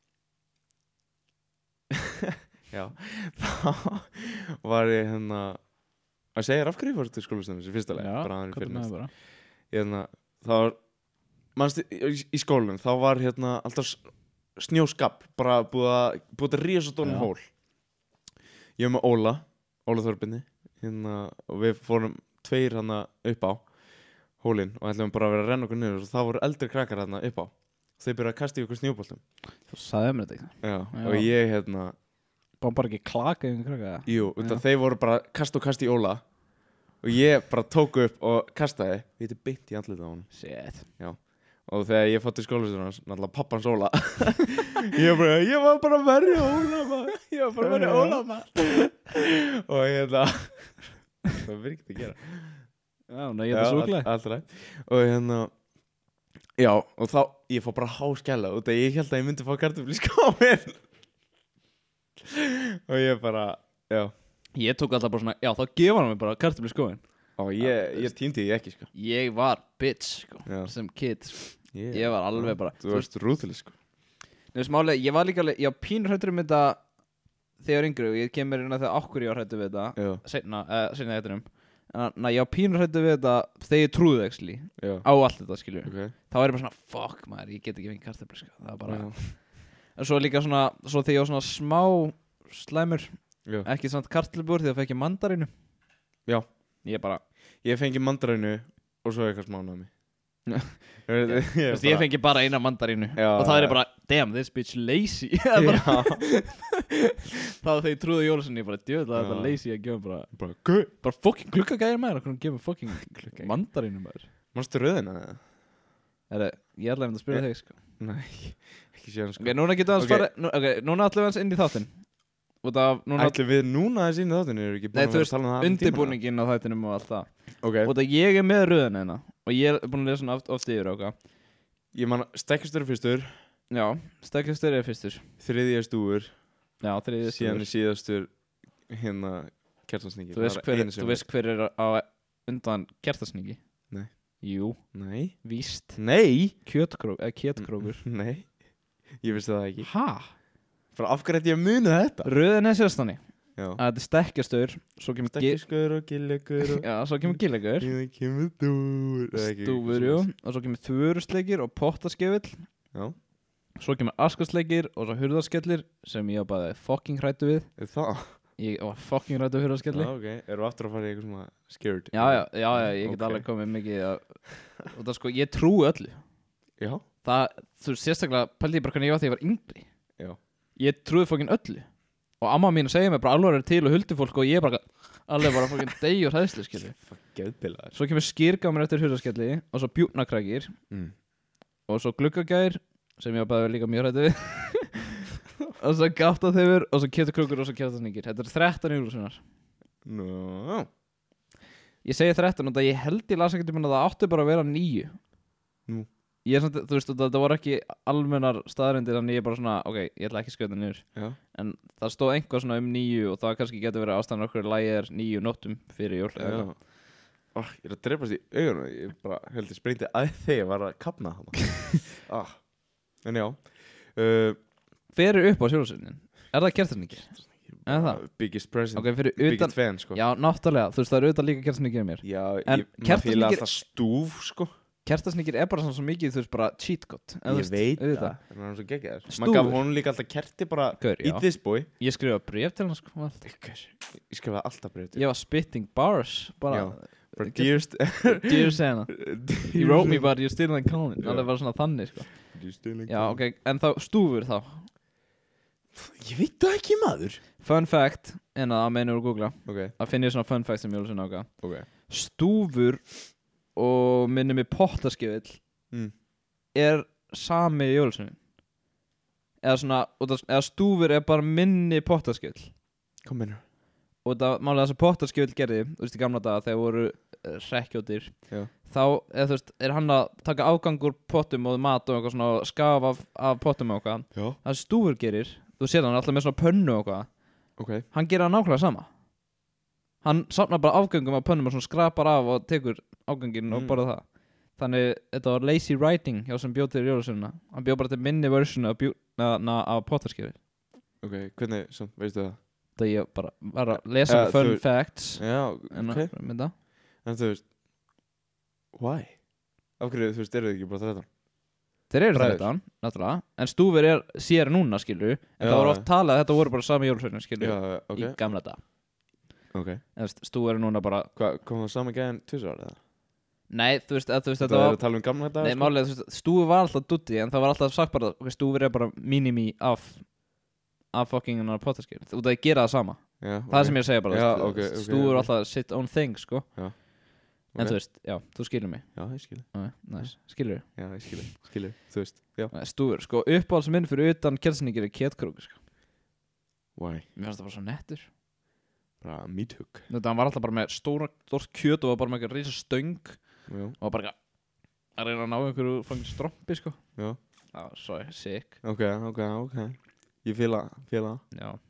já þá var ég hérna að segja þér af hverju ég fór til skólastjórans í fyrsta leið
Já,
bara aðeins
hvað
fyrir
með
næst
bara?
hérna, það var manstu, í, í skólanum þá var hérna alltaf s- snjóskap bara búið að búið að ríða svo dónum
Já.
hól ég var með Óla Óla Þorbinni hérna, og við fórum tveir hérna upp á hólinn og ætlum bara að vera að renna okkur niður og það voru eldri krakkar hérna upp á þeir byrja að kasta í okkur snjóboltum
Þú sagði mér þetta ekki.
Já,
Já.
og ég hérna
Bá bara ekki klaka yfir krakka það.
jú, út
Já.
af þeir voru bara kast og kast í Óla og ég bara tók upp og kastaði við þetta beint í andlitið á honum
Shit.
og þegar ég fótt til skólasturans náttúrulega pappans Óla ég, bara, ég var bara að verja Óla maður. ég var bara að verja Óla maður. og ég hérna það verður ekki að gera
Já, ná ég þetta súkulega.
all- alltaf og hérna já og þá ég fór bara háskæla út að ég held að ég myndi fá kartöflu í skóin og ég bara já
Ég tók alltaf bara svona, já þá gefa hann mig bara kartöflu í skóin.
og ég, ég týndi því ekki sko
Ég var bitch, sko,
Já.
sem kid, sko.
ég,
Ég var alveg bara,
þú varst rúðileg sko
Þú veist málega, ég var líka alveg, ég var pínur hrættur um þetta þegar ég var yngri og ég kemur inn að þegar okkur ég var hrættur við þetta,
já,
seinna, uh, seinna eittunum. En na, ég var pínur hrættur við þetta þegar ég trúði actually
já,
á allt þetta, skilju.
ok
Þá var ég bara svona, fuck maður, ég get ekki fengið kartöflu, sko. Það var bara,
já,
en svo líka svona, svo þegar ég var svona smá slæmur,
já.
ekki samt kartöflubúr því að fekk ég mandarínu.
Já.
Ég bara,
Ég fengi mandarænu og svo eitthvað smá námi
Já.
Ég
þú veist, ég fengi bara eina mandarínu
Já,
og það er
já.
bara, damn, this bitch lazy. Það er bara,
Já,
þá þegar ég trúði jólasinni, ég bara, djöð, það er þetta
Já.
lazy að gefa bara,
bara guð
bara fucking gluggagæðir maður, hvernig gefa fucking
Gluggagægir.
mandarínu maður.
Manstu röðina eða?
Heru, ég ætla að mynda að spyrja
Eh.
þig, sko.
Nei, ekki séðan sko
Ok, núna getum við að
Ok.
spara, nú, ok, núna ætlum við hans inn í þáttinn. Út af, núna
Ætlum við núna að sína þáttinu, eru ekki búin
Nei,
að
þú
vera
veist,
að tala um það allan tímann,
undirbúningin á þættinum og allt það.
eða? Ok,
Út af ég er með röðina hérna og ég er búin að lesa svona oft, oft yfir okkar.
ég man stekkjastur er fyrstur,
Já, stekkjastur er fyrstur.
þriðja stúur,
Já, þriðið
síðan
stúr.
er síðastur hérna kertansningi
Þú veist hver, þú veist hver er á undan kertasningi?
Nei.
Jú,
Nei,
víst.
nei,
Kjötkrók, eða kjötkrókur.
nei Ég vissi það ekki
Hæ?
Frá af hverju ætti ég að muna þetta?
Röðin er sérstanni.
Já
Að þetta er stekkjastur, svo kemur gi-
Stekkjaskur og gillegur og
Já, svo kemur gilegur.
Síðan kemur dúr eða ekki,
Stúfur,
eitthvað
jú.
svoleiðis.
Og svo kemur þvörusleikir og pottaskefill.
Já,
Svo kemur askasleikir og svo hurðaskellir sem ég var bara fucking hrættu við.
er það?
Ég var fucking hrættu við hurðaskelli.
Já, ok, erum við aftur að fara í eitthvað svona scared?
Já, já, já, já, ég get
Ok.
alveg komið mikið að, og það sko, ég trúi öllu.
Já,
Það, þú veist, sérstaklega pældi ég bara hvernig ég var þegar ég var yngri.
já,
Ég trúi fucking öllu. Og amma mín segja mér bara alveg er til og huldufólk og ég bara alveg bara fucking dey og hræðslu, skilji.
fuck, geðbilaður
Svo kemur skýrgámur eftir hurðaskelli og svo bjúnakrækir
mm.
og svo gluggagær sem ég var bara líka mjög hrættu við. Og svo gáttaþefur og svo kjötukrókur og svo kjötasningir. Þetta er þrettán júlusunar.
Nó,
Ég segi þrettán og það ég held ég las ekkert um að það átti bara að vera níu.
Nú.
Ég er samt, þú veist, þetta voru ekki almennar staðarindir, þannig ég er bara svona, ok, ég ætla ekki að skjóta niður.
Já.
En það stóð einhvað svona um níu og það kannski getur verið ástæðan okkur lagið er níu nóttum fyrir jól.
Já. Ó, ég er að dreipast í augunum, ég bara held ég sprengdi að þegar ég var að kapna þarna. ah. En já. Uh,
Fyrir upp á sjólasveinin, er það kertasningir? Er það?
Biggest present,
Ok, fyrir utan,
biggest fan, sko.
já, náttúrulega, þú veist, það eru utan líka kertasningir mér.
Já,
En
ég, maður
kertasníkir-
fíla alltaf stúf, sko.
Kertasningir er bara svona svo mikið, þú veist, bara cheat code. eða þú
Ég
veist,
veit
auðvitað.
það, en það er svo geggjaður.
Stúfur.
Maður gaf honum líka alltaf kerti bara,
Gaur, já.
eat this boy.
Ég skrifa bréf til hann, sko. og allt.
Ég skrifaði alltaf breyfti.
Ég var spitting bars, bara,
Já. Bara dearest...
dear Santa. You wrote me, but you're still not calling.
Já.
Það er bara svona þannig, sko.
Dear Stilling.
Já, ok, en þá stúfur þá.
Ég veit það ekki, maður.
Fun fact, en að meina úr að googla.
Ok,
Það finn ég svona fun fact sem ég vil sinna ákvað.
ok.
Stúfur og minni mig pottaskjöfull
Mm.
er sami jólasveinin. Eða svona, út af- eða stúfur er bara minni pottaskjöfull.
Kom inn.
Og það málega það sem pottaskjöfull gerði, þú veist í gamla daga þegar voru uh, hrekkjóttir,
Já.
þá, eða þú veist, er hann að taka ágang úr pottum og mat og eitthvað svona og skaf af, af pottum og eitthvað.
Já.
Það sem stúfur gerir, þú sér hann alltaf með svona pönnu og eitthvað,
Ok.
hann gerir það nákvæmlega sama. Hann safnar bara afgöngum af pönnum og svona skrapar af og tekur áganginn og
Mm.
borða það. Þannig þetta var lazy writing hjá sem bjóð til jólasveinina. Hann bjóð bara til minni version af, bjú, na, na, af pottaskjöfull.
Ok, hvernig, svo, veistu það?
Það ég bara var að lesa
Ja,
með fun
þú-
facts
Já,
en
ok.
að mynda.
En þú veist, why? Af hverju, þú veist, eru þið ekki bara þrettán?
Þeir eru
Bræður.
þrettán, náttúrulega, en stúfur er sér núna, skilur, en
Já,
það var
já.
oft talað að þetta voru bara sami jólasveinin, skilur,
Já, ok.
í gamla dag.
Ok.
En þú veist, stúfur er núna bara,
Hvað, kom það saman gæðin tvisar eða?
nei, þú veist, að, þú veist,
Þetta
þetta
var
var,
að tala um gamla dag,
nei, málið, þú veist, stúfur var alltaf dutti, en það var alltaf sagt bara, ok, stúfur er bara mini-me af, af fucking hennar pottaskjöfull, þú veist, það gera það sama.
Já,
Það er sem ég að segja bara,
Já,
þú
ok,
veist,
ok,
stúfur er
ok.
alltaf sit own thing, sko.
Já.
En
Ok.
þú veist, já, þú skilur mig.
Já, ég skilur.
Ok, nice, skilur
Já, ég skilur. Skilur, þú veist, já.
Stúfur, sko, uppáhaldsminn fyrir utan kjælsningir er kjötkrókur, sko.
Why?
Mér fannst það bara svo nettur.
Bara meat hook.
Þetta hann var alltaf bara með stóra, stórt kjöt og var bara með eitthvað risa stöng
Já,
og var bara eitthvað að reyna að ná einhverju fangin strompi, sko.
já.
Það var svo sick.
Ok, ok, ok. Ég fíla, fíla.
Já.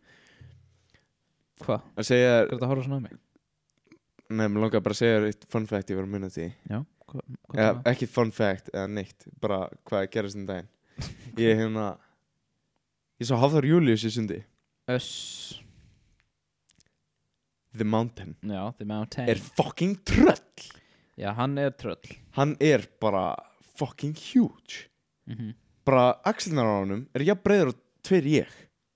Hvað?
Að segja
Hvað
þér,
er þetta að horfa svona á mig?
nei, mér langar bara að segja þér eitt fun fact ég var að munna því.
Já. Hvað, hvað
Eða,
er það?
ekki fun fact, eða neitt. Bara hvað gerist um daginn. Ég hérna, ég sá Hafþór Július í sundi.
Öss.
The Mountain.
Já, The Mountain.
Er fucking tröll.
Já, hann er tröll.
Hann er bara fucking huge.
Mm
Bara axlirnar á honum er jafn breiður og tveir ég.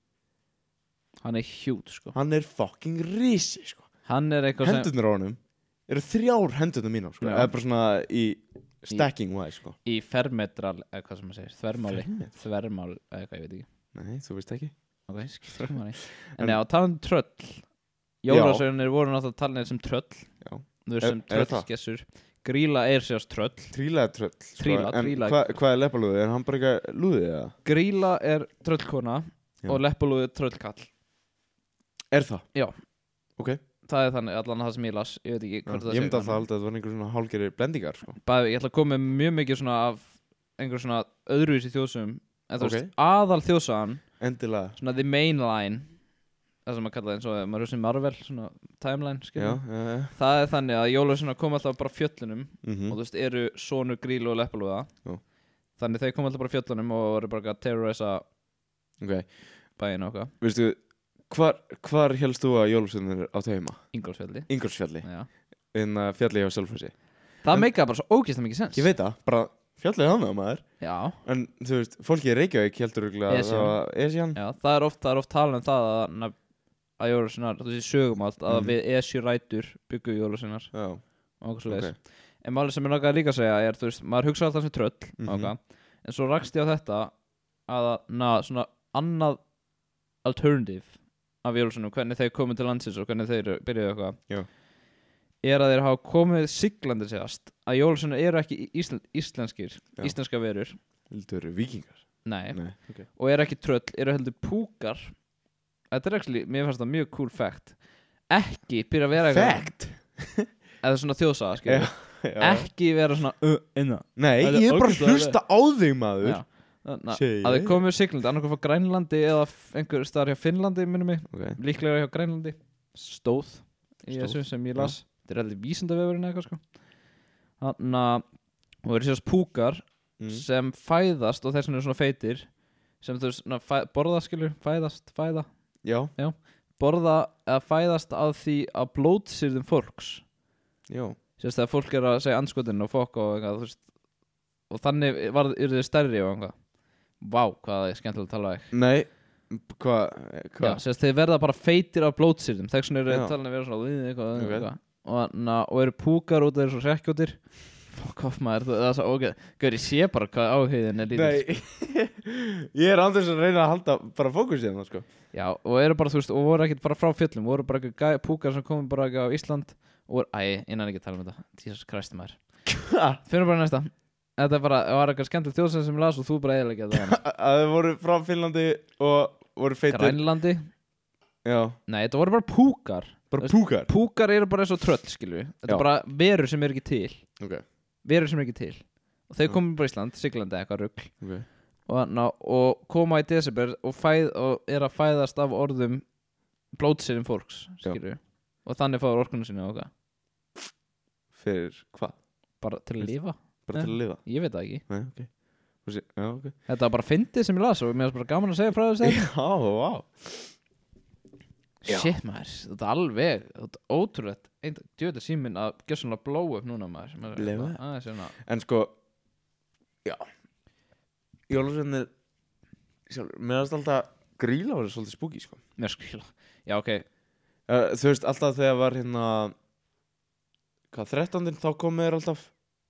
Hann er hjút, sko.
Hann er fucking risi, sko.
Hann er eitthvað sem...
Hendurnar á honum eru þrjár hendurnar mínar, sko.
Já.
Eða bara svona í stacking wise, sko.
Í fermetral, eða hvað sem maður segir, þvermáli.
Fermetral?
Þvermál, eða hvað, ég veit ekki.
Nei, þú veist ekki.
Ok, skiptir ekki máli.
En-
En já, talað um tröll. Jólasveinir voru náttúrulega talað sem tröll.
Já.
Þú veist
Er-
sem
er það?
tröllskessur. Grýla er sérst tröll.
Tríla er tröll, sko.
Tríla,
En
tríla.
hva, hvað er leppalúði? Er hann bara eitthvað lúðið, eða?
Grýla er tröllkona
Já.
og leppalúði er tröllkall.
Er það?
Já.
Ok.
Það er þannig, allan það sem ég las. Ég veit ekki
Já,
hvort það
ég myndi
segir
alltaf halda að það var einhver svona hálgerir blendingar, sko.
Bæði, ég ætla að koma með mjög mikið svona af einhver svona öðruvísi þjóðsum. En þú
Ok.
veist, aðal þjóðsagan,
Endilega.
svona the main line, það sem maður kallaði eins og maður hugsi Marvel, svona timeline,
Já,
skilur.
já, já.
Það er þannig að jólasveinar koma alltaf bara af fjöllunum
Mhm.
og þú veist, eru sonur Grýlu og leppalúða.
Já.
Þannig þeir koma alltaf bara af fjöllunum og eru bara að terrorisa
Ok.
bæinn og eitthvað.
Veistu, hvar, hvar helst þú að jólusveinir á heima?
Ingólfsfjalli.
Ingolsfjalli.
Já.
En uh, fjalli hjá Selfossi.
Það
En-
meikaði bara svo ógeðslega mikið sens.
Ég veit það, bara fjallið hann á maður.
Já,
En þú veist, fólki í Reykjavík heldur örugglega að
Esjan.
það var Esjan.
já, það er oft, það er oft talað um það að, að, að jólasveinar, þú veist, sögum allt, að
Mhm.
við Esju rætur byggum jólasveinar
Já,
og okkur svo
ok.
leiðis. En málið sem ég langaði líka að segja er, þú veist, maður hugsa alltaf sem tröll,
Mhm.
okay, en svo rakst ég á þetta að, na, svona annað alternative af jólasveinum, hvernig þeir komið til landsins og hvernig þeir byrjuðu eitthvað.
Já.
Er að þeir hafa komið siglandi segast að jólasveinar eru ekki ísl íslenskir,
Já.
íslenska verur,
Heldur vikingar.
nei,
Nei, ok.
og eru ekki tröll, eru heldur púkar. Þetta er actually, mér fannst það mjög cool fact. Ekki byrja að vera eitthvað-
Fact?
eða svona þjóðsaga, skilur.
Já.
ekki vera svona uh, inna
Nei,
Það er
ég er bara að
ógeðslega
hlusta á þig maður
Já. Þannig
Segi
að
ég.
þið komið siglandi annarkoð frá Grænlandi eða f- einhver staðar hjá Finnlandi minnum mig,
okay.
líklega hjá Grænlandi stóð í
Stóð,
þessu sem ég las þetta er allir vísindavefurinn eitthvað sko þannig að og eru sérst púkar
mm.
sem fæðast og þess vegna eru svona feitir sem þú veist, svona fæ, borða skilur fæðast, fæða
Já,
borða eða fæðast að því að blótsýrðum fólks
já
sérst þegar fólk er að segja andskotin og fokk og eitthvað þú veist og þannig var, eru þið stærri og eitthvað Vá, hvað það er skemmtilega að tala ekki
Nei, hvað
Já,
hva?
sérst þeir verða bara feitir af blótsýrðum þess vegna eru
Já.
talin að vera svona "Ugh", eitthvað,
Ok.
eitthvað. Og, na, og eru púkar út af þeir svo rekkjóttir Fuck off maður, það er svo ok Gauður, ég sé bara hvað áhugin er lítill
Nei, ég er andurs að reyna að halda bara fókus í það sko
Já, og eru bara, þú veist, og voru ekkert bara frá fjöllum voru bara eitthvað gæ- púkar sem komum bara eitthvað á Ísland og voru, æ, innan ekki að tala um þetta Jesus Christ maður Finnum bara næsta Þetta er bara, það var eitthvað skemmtilegt þjóðsæð sem ég las og þú bara eðilegja þetta
Að þau voru frá Finnlandi og voru feitir
Grænlandi
Já,
Nei, þetta voru bara púkar
bara
Þú veist,
púkar
Púkar eru bara eins og tröll, skilju Þetta
Já.
er bara verur sem eru ekki til
Ok,
Verur sem eru ekki til Og þau
Já.
komum bara í Ísland, Siglandi eitthvað rugl
ok
og, ná, og koma í desember og, fæð, og er að fæðast af orðum blótsýrum fólks,
Já.
skilju Og þannig fáður orkunum sinni og hvað
Fyrir hvað?
Bara til að
Veist-
lifa
Bara
Nei.
til að lifa?
Ég veit það ekki
Nei, ok Og sé- Já, ok
Þetta var bara fyndið sem ég las og mér var bara gaman að segja frá þessu
Já, vá Já.
Shit maður, þetta er alveg Þetta er ótrúlegt Djöðlega síminn að gera svona blow up núna maður sem er-
Blow up?
aðeins svona
En sko Já Jólasveinir Sjálfur, mér finnst alltaf gríla var svolítið spooky sko
Mér skilja Já ok
uh, Þú veist, alltaf þegar var hérna Hvað, þrettándinn þá komið þér alltaf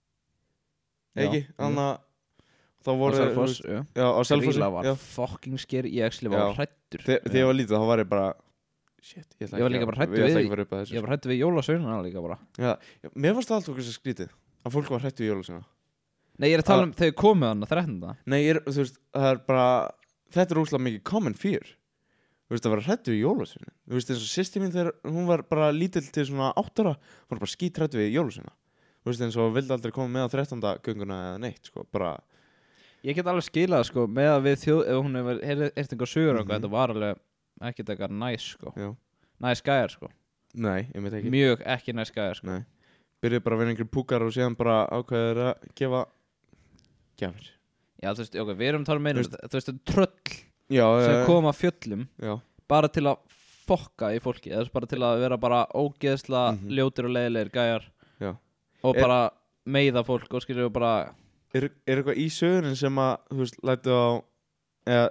Já,
Ekki,
jú.
þannig að Þá
Á
voru
Selfoss já.
Já, á Selfossi
Grýla var
já.
fucking sker Ég actually var
Já.
hrættur
Þe- Þegar ég var lítið þá var ég bara Shit, ég ætla
Ég var
ekki
líka
að-
bara hræddur
Ég ætla
við-
ekki að fara upp að þessu
Ég var hrættur við jólasveina líka bara
Já, já, mér fannst það alltaf okkur sem skrítið Að fólk var hrættu við jólasveina
Nei ég er að tala um þegar komið hann að þrettanda
Nei, ég er, þú veist, það er bara Þetta er úrslega mikið common fear Þú veist, það var hrættu við jólasveina Þú veist, eins og sýsti mín þegar hún var bara lítill til svona áttara Hún var bara skít hrættu við jólasveina Þú veist, eins og vildi aldrei koma með á þrettánda gönguna eða neitt, sko, bara
Ég get alveg skilað sko með að við þjóð ef hún hefur heyrðið einhver sögur og
Mhm.
þetta var alveg ekkert eitthvað næs sko
Já.
Næs gæjar sko
Nei, ég veit ekki
Mjög ekki næs gæjar sko
Nei, byrjuði bara að vera einhver púkar og síðan bara ákveður að gefa gjafir
Já þú veist, ok, við erum að tala um meina
Þú
Þú veist, þetta er tröll
Já,
sem
eh,
koma af fjöllum
Já,
bara til að fokka í fólki eða bara til að vera bara ógeðsla
Mhm.
ljótir og leiðilegir gæjar
já
og
Er-
bara meiða fólk og skilur við bara
Er, er eitthvað í sögunin sem að, þú veist, lætu á eða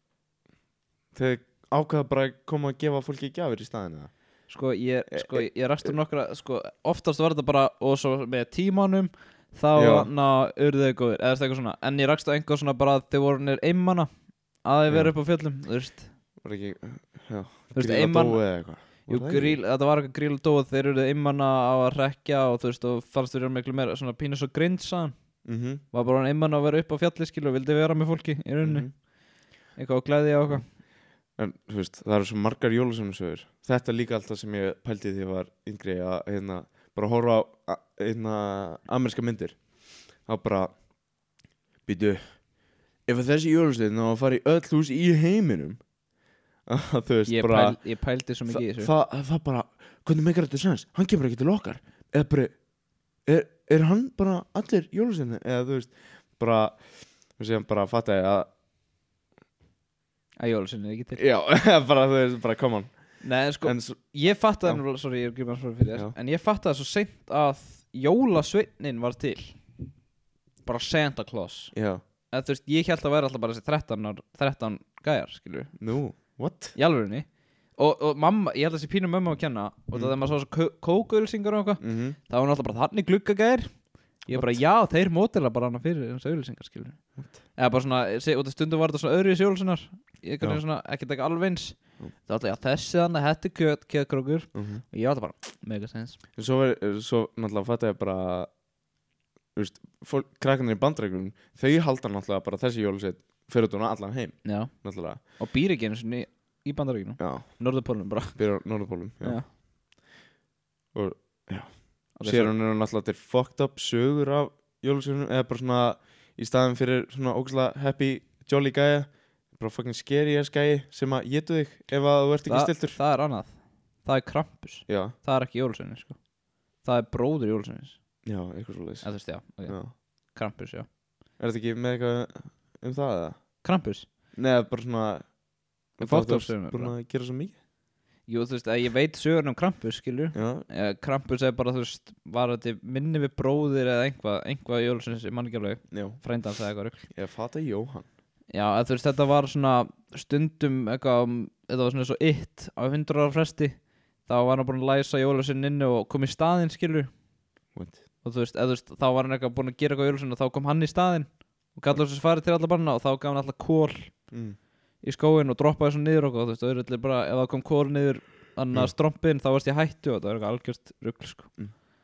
þegar ákveða bara að koma að gefa fólki gjafir í staðinu eða?
sko ég,
E-
sko, ég rakst um nokkra sko, oftast var þetta bara og svo með tímanum þá
Já.
ná, urðu þau góðir eða eitthvað svona en ég rakst á einhver svona bara að þau voru nýr einmana að þau
Já.
vera upp á fjöllum þú veist,
Var ekki, já,
Þú veist,
gríla
einmann-
dói eða eitthvað
jú,
Var það ekki?
gríl, þetta var eitthvað gríl og dóð þeir eru einmana á að rekja og þú veist og fannst þau miklu meira svona pínu svo grind saðan
Mhm,
var bara einmana að vera upp á fjalli skilu og vildi vera með fólki í rauninni
mhm.
eitthvað og glæði á eitthvað
En, þú veist, það eru svo margar jólasögnursögur Þetta er líka alltaf sem ég pældi því ég var yngri að, hérna, bara horfa á a- hérna, ameríska myndir þá bara býtu, ef að þessi jólasveinn á að fara í öll hús í heiminum að þú veist,
ég,
bara
pæl, ég pældi svo mikið í þessu
það, það, það bara, hvernig meikar þetta sens hann kemur ekki til okkar eða bara, er, er hann bara allir jólasveinni, eða þú veist bara, þú séum bara að fatta ég að
að jólasinni er ekki til
já, bara þú veist, bara come on
Nei, en sko,
en svo,
ég fatt
Já.
að, sorry, ég er gripað svo fyrir
Já.
þér En ég fatt að svo seint að jólasveinin var til Bara Santa Claus
já,
Eða þú veist, ég held að vera alltaf bara þessi þrettán, ár- þrettán gæjar, skilur
nú, what?
Í alvörinni og, og mamma, ég held að þessi pínu mömmu að kenna Og
Mm.
það þegar maður svo svo kókuölsingar og eitthvað
Mhm,
Það var náttúrulega bara þannig gluggagæjar Ég er bara, já, þeir mótila bara hana fyrir þessu auðlýsingar, skilur Eða bara svona, sé, út af stundum var þetta svona öðru í sjólsinnar Ég
Já.
er svona, ekkert ekki alveg eins
Já.
Það var alltaf, já, þessi þannig, þetta er kjöt, kjötkrókur
mhm.
Og ég var alltaf bara, mega sens
En svo, ver, svo náttúrulega fatt ég bara þú veist, fólk, krakkarnir í bandrækjum þau halda náttúrulega bara þessi jólasveit fyrir út á allan heim,
Já,
náttúrulega
og býr ekki einu sinni í bandaríkinu
já,
Norðurpólunum bara
byrja á Norðurpólum já.
Já.
og Sér hún er náttúrulega til fucked up sögur af jólasveinum eða bara svona í staðin fyrir svona ógeðslega happy jolly gæja bara fucking scary ass gæji sem að getu þig ef að þú ert ekki
Þa,
stiltur
Það er annað, það er Krampus.
Já,
Það er ekki jólasveinin sko. Það er bróður jólasveinin.
já, eitthvað svoleiðis
Eða þú veist, já, okay.
Já.
Krampus, já.
Er þetta ekki með eitthvað um það eða?
Krampus?
Nei, bara svona
Fucked up
þú
sögurnar
ert búin
bara.
að gera svo mikið
Jú, þú veist, að ég veit sögurinn um Krampus, skilur.
Já,
Eh, Krampus er bara, þú veist, var þetta minni við bróðir eða einhvað, einhvað jólasveins, ég man ekki alveg,
já,
frændans eða eitthvað rugl.
ég fata Jóhann
Já, að þú veist, þetta var svona stundum eitthvað, þetta var svona svo It á hundrað ára fresti, þá var hann búin að læsa jólasveinin inni og kom í staðinn, skilur.
What?
Og þú veist, eða, þú veist, þá var hann eitthvað búin að gera eitthvað jólasvein og þá kom hann í staðinn og gæti alveg farið til alla barna og þá gaf hann alltaf kól
Mm.
í skóin og droppaði svo niður okkur, þú veist, og auðvitað bara, ef það kom kól niður annað
Mm.
strompin, þá varst ég hættu og það var eitthvað algjört rugl, sko.
Mm.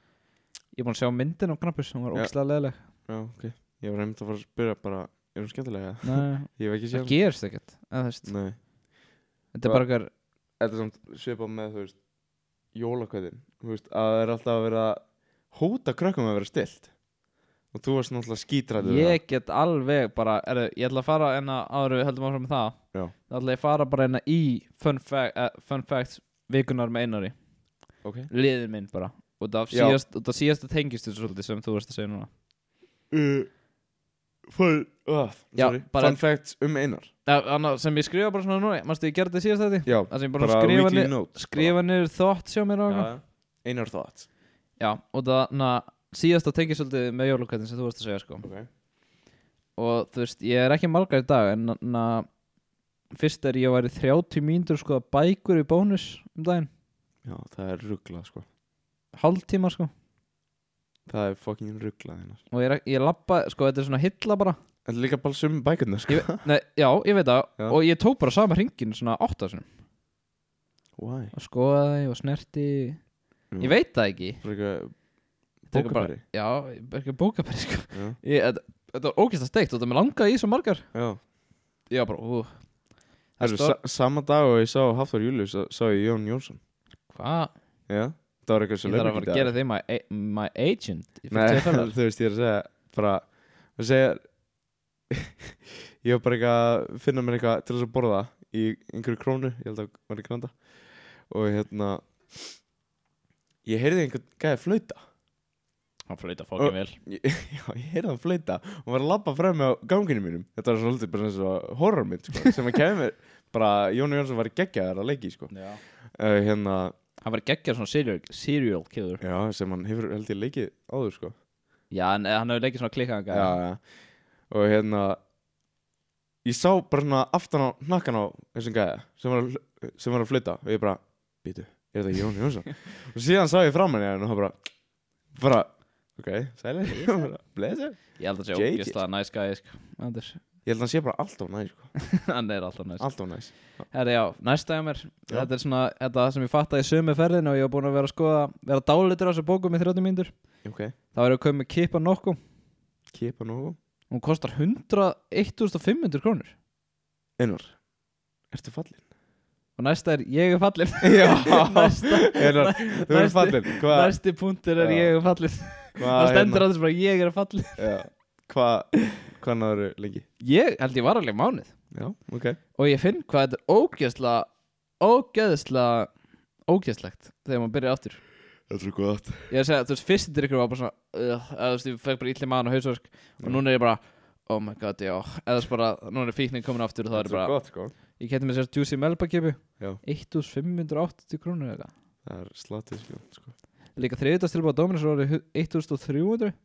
Ég er búin að sjá myndin á Krampus, hún var
Já.
ógeðslega leðileg.
Já, ok Ég var reynd að fara að spyrja bara Er hún skemmtilega?
Nei,
Ég hef ekki séð
það gerist ekkert, eða þú veist,
Nei
þetta er bara eitthvað,
Þetta er samt svipað með, þú veist jólakvæðin, þú veist, að það er alltaf að vera að hóta krökkum að vera stilt og þú varst náttúrulega skítrættur
ég get alveg bara, er, ég ætla að fara enna áður við höldum áfram með það,
Já,
þá ætla ég að fara bara enna í fun, fact, uh, fun facts vikunar með Einari,
ok
liðin minn bara, og það
Já.
síðast, og það síðast tengistu svolítið sem þú varst að segja núna.
uh, Fun uh,
Já,
sorry,
bara-
Fun facts um Einar
Ja, annað, sem ég skrifa bara svona núna, mannstu ég gerði þetta síðast þetta?
Já,
Það sem ég bara,
bara
skrifa,
weekly
niður,
notes
skrifa niður þátt sjá mér á
bara.
eitthvað.
Já, Einar thoughts
Já, og það, na, síðast að tengja svolítið með jólakvæðin sem þú varst að segja, sko.
Ok
Og þú veist, ég er ekki margar í dag, en na, fyrst er ég væri þrjátíu mínútur sko bækur í bónus um daginn,
Já, það er rugglað sko
hálftíma sko.
Það er fucking rugglað Einar
Og ég, ég labba, sko, þetta er svona hilla bara.
Þetta er líka bara sum bækurnar sko
Ég, nei, já, ég veit það,
Já.
og ég tók bara sama hringin svona átta sinum.
Why?
Og skoðaði og snerti, ég veit það ekki.
Það er eitthvað
Þetta er eitthvað bara-
bókabæri
Já, ekki bókabæri sko.
Já,
Ég, þetta, þetta var ógeðslega steikt og þetta með langaði í svo margar.
já
Ég var bara, ú,
Heru,
stóð-
sa Sama dag og ég sá Hafþór Július sá, sá ég Jón Jónsson
hvað?
Já, það var eitthvað
Ég þarf að fara að gera þig my, a- my agent í
Nei,
fyrstu ferðar.
þú veist, ég er að segja bara, að segja ég var bara eitthvað að finna mér eitthvað til þess að borða í einhverju krónu, ég held að það var í Granda og hérna ég heyrði einhvern gæði flauta
Hann flauta fókin vel.
ég, já, ég heyrði hann flauta og var að labba fram á ganginu mínum þetta var svolítið bara eins og horrormynd sko, sem að kemur, bara Jónu Jónsson var geggjaðar að leiki sko.
Já.
uh, hérna,
Hann var geggjað svona serial, serial killer.
já, sem hann hefur held ég leikið áður sko.
Já, en eh, hann hefur leikið svona klikkaðan
já, já. og hérna ég sá bara svona aftan á hnakkan á þessum gæða sem var að, sem var að flauta og ég bara, býtu, er þetta Jón Jónsson og síðan sá ég fram henni og hann bara bara, ok, sælir blessa,
Ég held að sé
Jake.
ógeðslega nice guy, sko. Anders.
ég held að hann sé bara alltaf næs sko.
Hann er alltaf nice.
alltaf næs
Herri, já, næsta hjá mér.
Já.
Þetta er svona, þetta sem ég fattaði í sömu ferðin og ég var búin að vera að skoða, vera dálitur á þessu bókum í þrjátíu mínútur.
ok,
Það var ég að koma með Kipa Nokko.
kipa nógu
Hún kostar hundrað, þúsund fimm hundruð krónur.
Einar, ertu fallin?
Og næsta er ég er fallin.
já,
Næsta-
Einar, þú er
næsti-
fallin hvað,
Næsti punktur er
Já.
ég er fallin.
hvað
Það stendur á þessu bara ég er fallin.
já, hvað hvað náður lengi?
Ég held ég var alveg mánuð.
já, ok
Og ég finn hvað þetta er ógeðslega, ógeðslega, ógeðslegt þegar maður byrjar aftur.
þetta er svo gott
Ég er að segja, þú veist, fyrst drikkur var bara svona, uh, eða þú veist, ég fekk bara illi maðan og hausverk og núna er ég bara, oh my god, já, eða þess bara, núna er fíknin komin aftur og það er
þetta er
bara,
svo gott sko
ég kætti mér sér Juicy Melba kipu,
já,
þúsund fimm hundruð áttatíu krónur eða eitthvað.
það er slatið sko, sko.
Líka þriðjudagstilboð á Dominus var þrettán hundruð.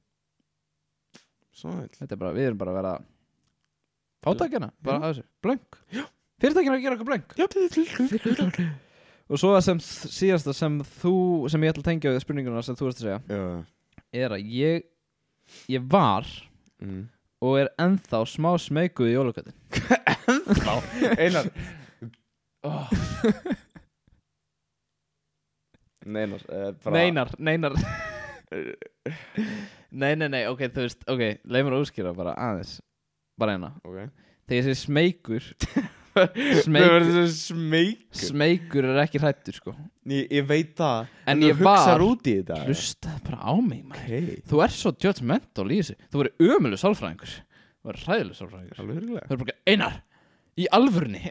svo vel
Þetta er bara, við erum bara að vera fátækjana, bara að þessu, blönk. Fyrirtækina er að gera okkur blönk.
já,
Og svo að sem síðasta sem þú, sem ég ætla að tengja við spurninguna sem þú veist að segja,
já.
er að ég, ég var
Mm.
og er ennþá smá smeykuð í jólakvætin.
Einar oh. Neinar uh, bara...
Neinar, neinar. Nei, nei, nei, ok, þú veist, ok, leið mér að útskýra bara aðeins, bara eina.
Ok
Þegar ég segi smeykur, Smeykur,
svo smeykur
smeykur er ekki hrættur sko.
Ég, ég veit það
En
þú
ég var-
hugsar út í þetta
Hlustaði bara á mig maður.
okay.
Þú ert svo judgmental í þessu. Þú verður ömurlegur sálfræðingur. Þú verður hræðilegur sálfræðingur.
Alveg virkilega
Þú verður bara Einar í alvörunni.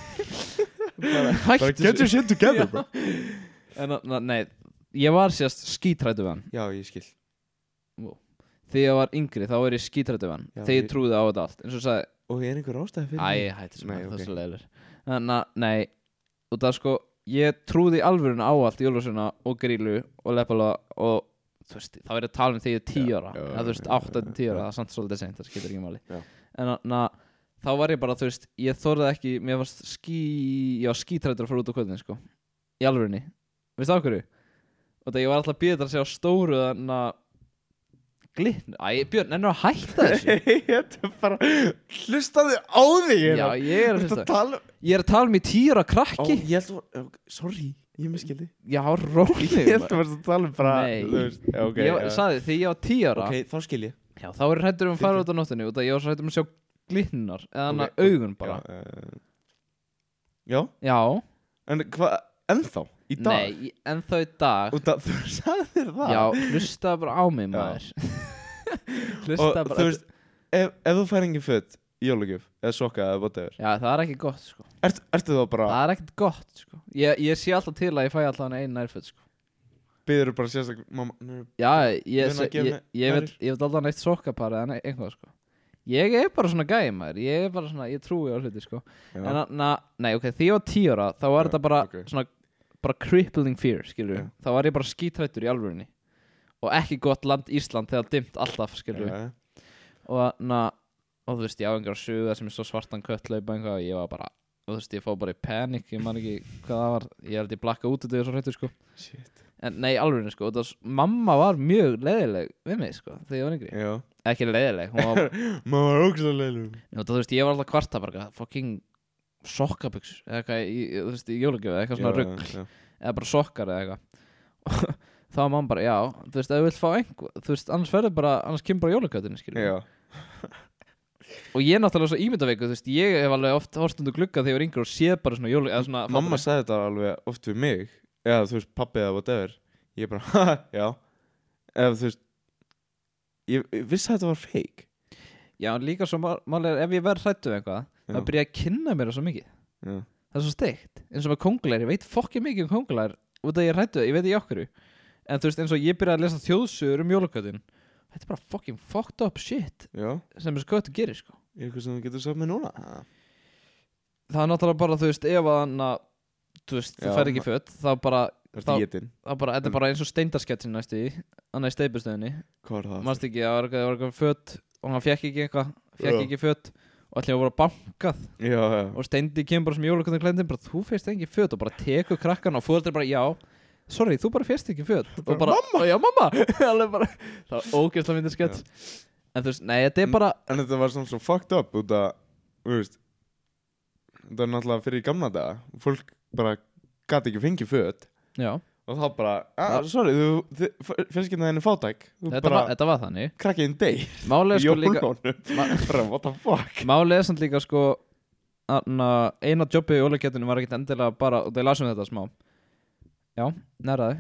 Bara
Bara
hættu
get your shit together
Já.
bro.
En na, nei, ég var sérst skítrættu við hann.
Já, ég skil
Þegar ég var yngri þá var ég skítrættu við hann.
Já,
Þegar ég
ég-
trúði á þetta allt. Eins og sagði,
Og ég er einhver ástæði fyrir
æ,
því?
hætti sem
Nei,
það, það
ok.
er svo leiðilegur. Þannig að, nei, og það sko, ég trúði í alvöruna á allt Jólasveina og Grýlu og Leppalúða og þú veist, þá er ég að tala um þegar ég er tíu
Já,
ára.
já,
Eða þú veist,
já,
átta
já,
til tíu ára,
já.
það er samt svolítið seint, það skiptir ekki máli.
Já.
En þannig að þá var ég bara, þú veist, ég þorði ekki, mér varst skí, ég var skítrættur að fara út á kvöldin, sko. Í alvörunni. Veistu af hverju? Og það ég var alltaf að býða þetta að segja á stóru þannig að glitn, æ, Björn, ennur að hætta þessu.
Þetta er bara Hlustaðu á þig
Já,
hérna.
ég er að
Ertu
hlusta.
tala um-
Ég er að tala um í tíu ára
Ó,
krakki.
ég held að Sorry, ég miskildi
Já,
Ég
róleg.
held að vera að tala um bara
Nei.
þú veist, já, ok,
Ég
já.
sagði þegar ég var tíu ára,
Ok, þá skil ég
já, þá er hrættur um að fara út á nóttinni og það ég var svo hrættur um að sjá glitnar eða hana
Ok,
augun bara.
Já, uh, já.
Já,
En hvað, ennþá? Í dag?
nei, en þá í dag.
Út af, þú sagðir það
Já, hlustaði bara á mig,
Já.
maður.
Og
Hlustaði bara.
þú veist, ef, ef þú fær engin föt í jólagjöf eða sokka eða whatever
Já, það er ekki gott, sko.
Ert, Ertu þá bara,
Það er ekkert gott, sko. Ég, ég sé alltaf til að ég fæ alltaf einn nærföt, sko.
byður bara sérstak mamma, nei,
Já, ég,
Muna
ég,
að gefa
ég,
mér
ég, veit,
aðrir.
ég veit alltaf neitt sokkapar eða nei- eitthvað, sko. Ég er bara svona gæi, maður. Ég er bara svona, ég trúi á hluti, sko.
já,
En na, nei, ok, því ég var tíu ára, þá var
Já,
þetta bara
ok.
svona, bara crippling fear, skilur
Já.
Þá var ég bara skítrættur í alvörinni. Og ekki gott land Ísland þegar dimmt alltaf, skilur
já,
Og na, og þú veist, ég á einhverja suða sem er svo svartan köttlaupa eitthvað og ég var bara, og þú veist, ég fóð bara í panik, ég man ekki hvað það var, ég held ég blakka út þetta og svo hrættur, sko.
shit
En nei, alvörinni, sko, og það, mamma var mjög leiðileg við mig, sko, þegar ég var yngri.
Já,
Ekki leiðileg, hún var,
maður var ógæslega
og þú veist, ég var alltaf kvarta bara, fucking sokkabuxur, eða eitthvað, í, í- þú veist, í jólagjöf, eitthvað svona rugg.
rugg
Eða bara sokkar eða eitthvað og þá var mamma bara, já, þú veist, ef þú vilt fá einhver þú veist, annars ferður bara, annars kemur bara jólaköttinni, skilur
Já,
og ég er náttúrulega svo ímyndaveiku, þú veist, ég hef alveg oft horft undir glugga þegar ég var yngri og séð bara svona jóla, eða svona
mamma sagði þetta alveg oft við mig eða þú veist, pappi eða whatever ég bara, haha, já eða þú veist ég, ég vissi að þetta var fake
já, en líka svo mál mál er, ef ég verð hrættu við eitthvað,
Já.
þá byrja ég að kynna mér það svo mikið
Já,
það er svo steikt, eins og með kóngulær, ég veit fokkið mikið um kóngulær út af ég er hrættu, ég veit ekki okkur en þú veist, eins og ég byrja að lesa þjóðsögur um jólaköttin þetta er bara fucking fucked up shit
já,
sem þessi köttur gerir, sko
er eitthvað sem þú getur sagt mér núna
það er náttúrulega bara, þú veist, ef að hann að þú veist, þú
Já,
fær ekki
ma-
föt þá bara,
Það
Þá-
er getinn,
þá bara, þetta er bara eins og steindarsketsin næstu í annað í steipustöðinni,
hvað er það?
mannst ekki, það var eitthvað, það var eitthvað föt og hann fekk ekki eitthvað, fekk
Já.
ekki föt og allir var bara bankað
Já, já,
og steindi kemur bara sem jólaköttin klændin bara, þú fyrst ekki föt og bara tekur krakkan og fóðaldir bara, já, sorry, þú bara fyrst ekki föt og bara, mamma, já, mamma alveg bara, það var ógeðslega myndir skets en þú veist, nei, þetta er bara
en þetta var svona svo fucked up út að, þú veist þetta er náttúrulega fyrir í gamla daga fólk bara gæti ekki fengið föt
já,
og þá bara, ah, sorry, þú fjölskyldan þenni fátæk þú
þetta,
bara,
var, þetta var þannig
krakkiðin deyr
málið er sko líka
jólunum bara, what the fuck
Málið er samt líka sko anna, eina jobbið í jólakettinu var ekkert endilega bara, og það lasum þetta smá já, nærraði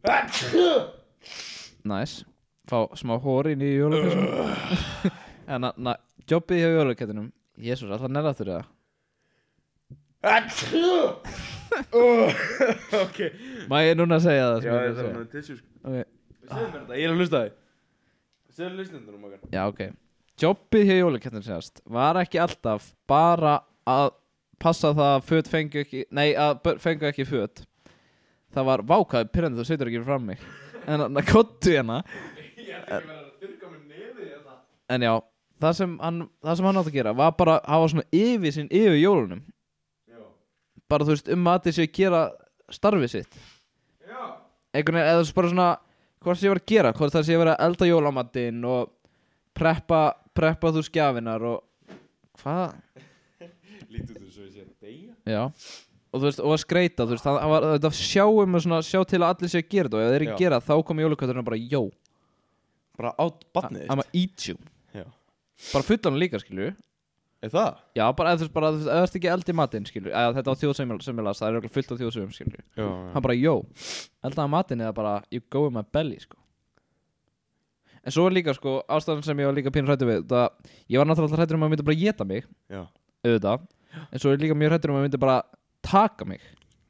næs fá smá hór inn í jólakettinum en anna, jobbið hjá jólakettinum jésús, alltaf nærraði þurra
ok
má ég núna segja það
já,
sem ég
það
er að
er
segja?
svona tissu sko
Okay.
segðu mér þetta, ég er að hlusta þig segðu hlustendunum okkar
Já, ok Jobbið hjá jólakettinu segast var ekki alltaf bara að passa það að föt fengu ekki nei, að börn fengu ekki föt það var vákaði pyrrandi, þú setur ekki fram mig en þannig að kottu hérna
ég ætti ekki að vera að þurrka með nefi þetta
en já, það sem hann það sem hann átti að gera var bara að hafa svona yfir sín yfir jólunum
já,
bara þú veist um að þið séu að gera starfið sitt
já
einhvern veginn, eða þú veist bara svona hvort sé að vera að gera, hvort það sé að vera að elda jólamatinn og preppa preppa þú skjafinar og hvað
lítið þú svo ég sé að deyja
já og þú veist, og að skreita, þú veist, það var þetta sjáum og svona, sjá til að allir sé að gera þetta og ef þeir
Já.
ekki gera það, þá kom jólakötturinn bara, jó,
bara át batnið
I'm a eat you
já
bara fullan líka, skilju
Er það?
Já, bara, eða þú veist, bara, þú veist, eða þú veist ekki eldi matinn, skilur eða þetta á þjóðsömmilas, það er örugglega fullt af þjóðsömmum, skilur
Já,
hann bara, jó, eldaði matinn eða bara you go in my belly, sko en svo er líka, sko, ástæðan sem ég var líka pínu hræddur við það, ég var náttúrulega hræddur um að hann myndi bara éta mig
Já.
auðvitað, en svo er líka mjög hræddur um að hann myndi bara taka mig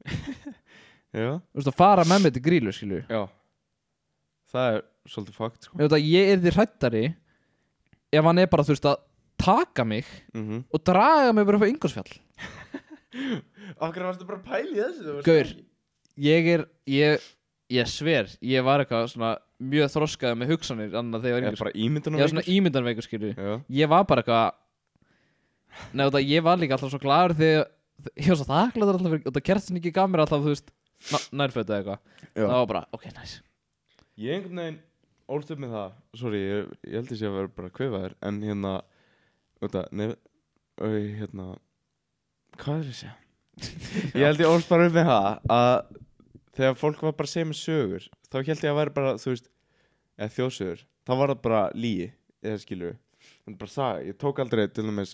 Já.
þú veist, að fara með mig til grílu, skilur
Já. Það er svolítið fakt, sko.
auðvitað, ég er því hræddari ef hann er bara, þú veist, að taka mig
Mhm.
og draga mig bara upp á Ingólfsfjall
Af hverju varstu bara að pæla í þessu? Þú varst
Gaur,
ekki-
ég er ég, ég sver, ég var eitthvað svona mjög þroskaði með hugsanir annað þegar ég var
Eða
yngri,
bara ímyndunum
ég var svona ímyndanveikur, skilur
Já.
ég var bara eitthvað Nei, þetta, ég var líka alltaf svo glaður þegar ég var svo þakklátur alltaf fyrir, og það kertin ekki gaf mér alltaf, þú veist, nærfötu eða eitthvað
Já.
það var bara, ok, nice
Ég einhvern veginn ólst upp með það. Sorry, ég, ég held ég sé að vera bara kvefaður. En hérna, þetta, nef, og hérna, hvað er það að segja? Ég held ég ólst bara upp með það að þegar fólk var bara að segja mig sögur, þá held ég að vera bara, þú veist, eða þjóðsögur, þá var það bara lygi, eða skilur. Það er bara saga. Ég tók aldrei til dæmis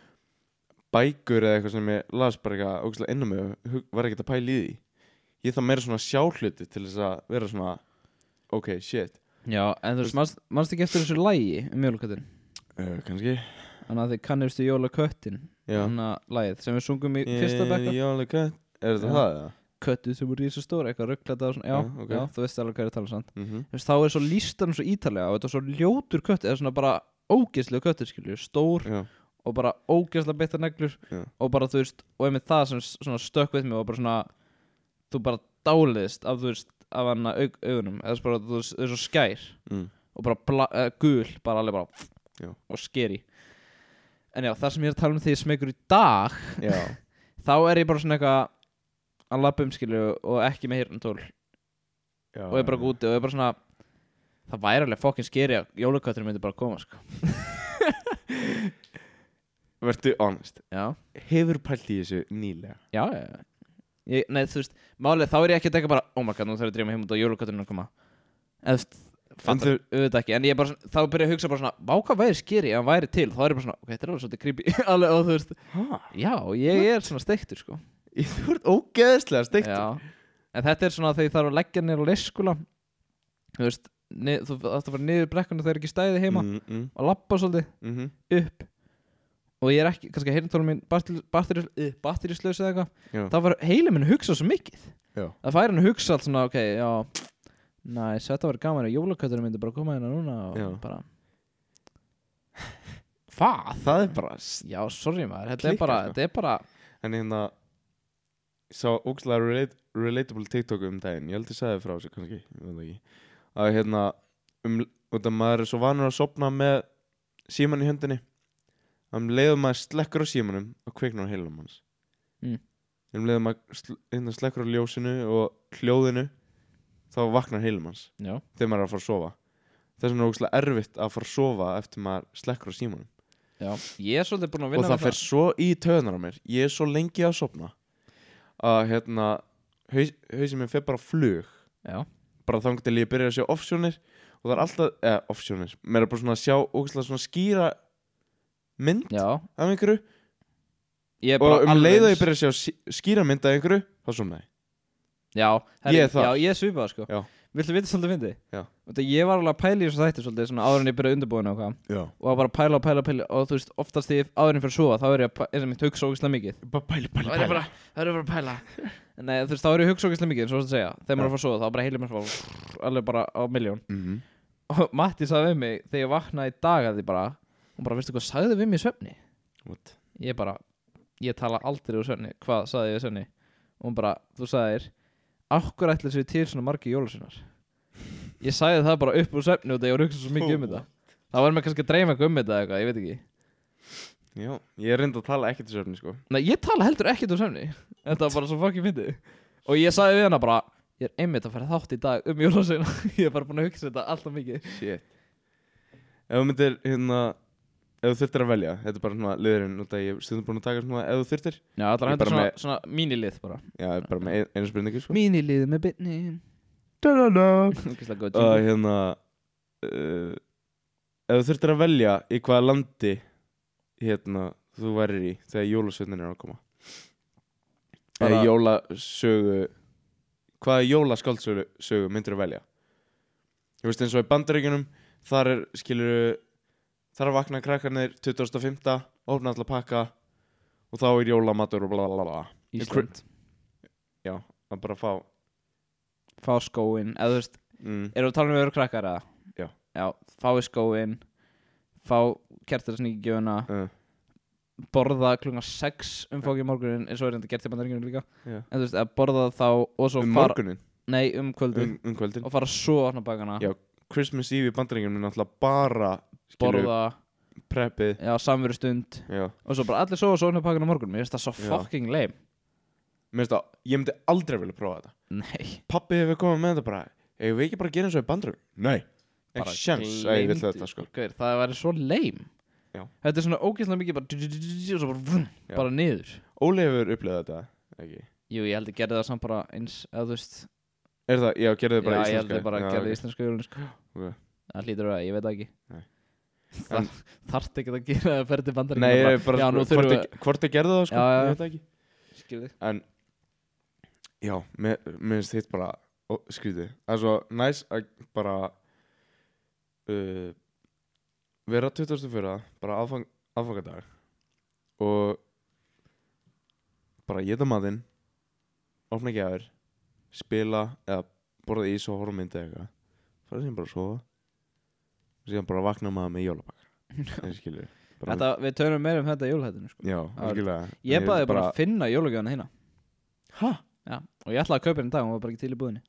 bækur eða eitthvað sem ég las bara eitthvað ógeðslega inn á mig og hug- var ekkert að pæla í því. Ég það meira svona sjálfluti til þess að vera svona ok, shit.
Já, en þú veist, manst, manst ekki eftir þessu lægi um jólaköttin
Uh, kannski.
þannig að þið kannistu jólaköttin
Já.
þannig að lægið sem við sungum í fyrsta bekka
Jóla kött. Er þetta
Já.
það, eða?
köttu sem voru í þessu stóra, eitthvað rugglæta og svona, já,
Já, ok.
já, þú veist alveg hvað ég er að tala um sant
Mhm.
Þú veist, þá er svo lístan svo ítalega og þetta er svo ljótur kött eða svona bara ógeðslega köttur, skilju, stór
Já.
og bara ógeðslega beittar neglur
Já.
og bara, þú veist, og einmitt það sem s- svona stökk við mig og bara svona þú bara dáliðist af, þú veist, af hann aug, augunum eða bara, þú veist, þau er svo skær
Mm.
og bara bla, uh, gul, bara alveg bara
Já.
og skeri en já, það sem ég er að tala um því ég smekur í dag
Já.
þá er ég bara svona eitthvað að labba um, skilju, og ekki með heyrnartól
Já.
og ég er bara úti og ég er bara svona það væri alveg fokkin skeri að jólakötturinn myndi bara koma, sko
Vertu honest.
já,
Hefur pælt í þessu nýlega?
já, já, já. Ég, nei, þú veist, málið, þá er ég ekki að teka bara oh my god, nú þarf ég að drífa mig heim út á jólakötturinn að koma eða, þú veist, fattar,
þú-
auðvitað ekki en ég bara, svona- þá byrja ég að hugsa bara svona vá hvað væri skeri ef hann væri til, þá er ég bara svona ok, þetta er alveg svolítið creepy alveg, og þú veist,
Hæ?
já, ég er svona steiktur, sko
Þú ert ógeðslega steiktur.
já, en þetta er svona þegar ég þarf að leggja niður á leikskóla þú veist, nið, þú þarft að fara niður brekkuna þegar ekki stæði heima
Mm, mm,
og labba svolítið
mhm.
upp og ég er ekki, kannski að heyrnartólum mín batteríslaus uh, batteríslaus eða eitthvað
Já.
þá var heilin minn að hugsa svo mikið
Já.
það færi hann að hugsa allt svona, ok, já næs, þetta var gaman að jólakötturinn myndi bara koma hérna núna og
Já.
bara hvað?
Það er bara s-
já, sorry maður, þetta er
Klikkar,
bara,
sko.
þetta er bara
En hérna ég sá ógeðslega relate, relatable TikTok um daginn. Ég held ég sagði frá þessu kannski, ég veit það ekki. Að hérna um, út af maður er svo vanur að sofna með síman í höndinni. Um leiðum maður slekkur á símanum og kveiknar á heilum hans.
Mm.
Um leiðum maður sl hérna slekkur á ljósinu og hljóðinu þá vaknar heilum hans
já,
þegar maður er að fara að sofa. Þess vegna er ógeðslega erfitt að fara að sofa eftir maður slekkur á símanum.
já, ég er svolítið búin að
Og
vinna
það
með
fer svo í töðunar á mér. Ég er svo lengi að sofna að hérna haus, hausinn minn fer bara á flug
já,
bara þangt til ég byrja að sjá offsjónir og það er alltaf, eða offsjónir mér er bara svona að sjá ógeðslega svona skýra mynd
já
af einhverju
ég er bara
og um
alveg
leið að
eins-
ég byrja að sjá sí- skýra mynd af einhverju þá svona ég.
já, herri,
Ég er þar.
já, ég er svipað, sko
Já.
viltu vita svolítið fyndi?
Já.
Þetta, ég var alveg að pæla í þessu þætti svolítið svona áður en ég byrjaði undirbúinu og hvað
Já.
og að bara pæla og pæla og pæla og þú veist, oftast þegar ég áður en fyrir að sofa þá er ég að pæ- eins og mitt hugsa ógeðslega mikið
Bara pæli, pæli,
Það er bara, það er bara að pæla Nei, þú veist, þá er ég að hugsa ógeðslega mikið eins og þú veist að segja þegar maður er að fara að sofa, þá er bara heilum mér svo alveg bara á miljón
Mhm.
og Matti sagði við mig þegar ég vaknaði í dag að því bara hún bara, veistu hvað, sagði við mig í svefni
What?
ég bara, ég tala aldrei úr svefni hvað sagði ég í svefni og hún bara, þú sagðir okkur ætli sér til svona margi jólasveinar ég sagði það bara upp úr svefni og það ég var að hugsa svo mikið um þetta þá var mér kannski að dreyma eitthvað um þetta eða eitthvað, ég veit ekki
Já, ég er reynd að tala ekkert í svefni sko.
Nei, ég tala heldur ekkert úr svefni þetta var bara svo fucking fyndið og ég sagði við hana bara, ég er einmitt að fara þátt í dag um jólasveina ég er bara búin að hugsa þetta alltaf mikið
Shit. Ef þú myndir hérna ef þú þurftir að velja, þetta er bara svona liðurinn út að ég er stundum búin að taka svona ef þú þurftir
Já, allar
Ég
hendur
bara
svona,
með-
svona mínilið bara
Já, bara með ein, einu spurningu sko.
Mínilið með bitni
Da-da-da.
Ógeðslega góð
Og
jingle.
hérna uh, ef þú þurftir að velja í hvaða landi hérna þú værir í þegar jólasveinninn er að koma?
Bara-
Eða jólasögu hvaða jólaskáldsögu sögu myndir þú velja? Þú veist eins og í Bandaríkjunum þar er, skilur þar að vakna krakkarnir tuttugasta og fimmta opna alla pakka og þá er jólamatur og bla bla bla
Ísland
Já, að bara fá
Fá skóinn, eða þú veist
mm,
Erum við að tala um við eru krakkar eða?
Já.
Já, fái skóinn Fá kertasnýkjuna
uh,
Borða klunga sex um fókið morgunin eins og er þetta gert í Bandaríkjunum líka
Já.
En þú veist, að borða þá og svo
Um
fara
morgunin,
Nei, um kvöldin
um, um kvöldin
Og fara svo að opna bakana
Já, Christmas Eve í Bandaríkjunum er náttúrulega bara skilur,
Borða,
preppið
já, samveru stund
Já,
Og svo bara allir svo og svo opna bakana á morgun Mér finnst það svo
Já.
fucking lame
mér finnst það, ég myndi aldrei vilja prófa þetta
Nei
Pappi hefur komið með þetta bara Ef við ekki bara gera eins og í Bandaríkjunum Nei,
Bara
ekki sjans að ég vil
gleymdu,
þetta sko
Gaur, það væri svo lame
Já.
Þetta er svona ógeðslega mikið bara og svo bara, vrum,
Já.
bara niður
Óli hefur upplegað þetta, ekki?
Jú, ég held að gerði það samt bara eins eða þú veist
Er það, já, gerðu þið bara
Já, ég
íslenska
held að bara
Já,
gerði
ok.
íslenska jólun sko.
Ok.
Það hlýtur að vera, ég veit það ekki
Nei.
Það
En-
þarft ekki að gera það ferði bandaríkjum
Nei, ég er bara
Já, nú
hvort
þurfum
þið- hvort þið gerðu það sko,
Já, já.
ég veit það ekki
Skilði
En, já, mér mér finnst þitt bara ó, skrítið Það er svo næs að bara uh, vera tuttugasta og fjórða bara aðfang, aðfangadag og bara éta matinn opna gjafir spila eða borða ís og horfa á myndi eða eitthvað fara síðan bara að sofa og síðan bara vakna maður með jólabakar það skilur bara,
Þetta, við tölum meira um þetta í jólhættinu sko.
já,
var-
algjörlega
Ég baði bara að finna jólagjöfana hérna
hæ?
Já, og ég ætlaði að kaupa hérna í dag, hún var bara ekki til í búðinni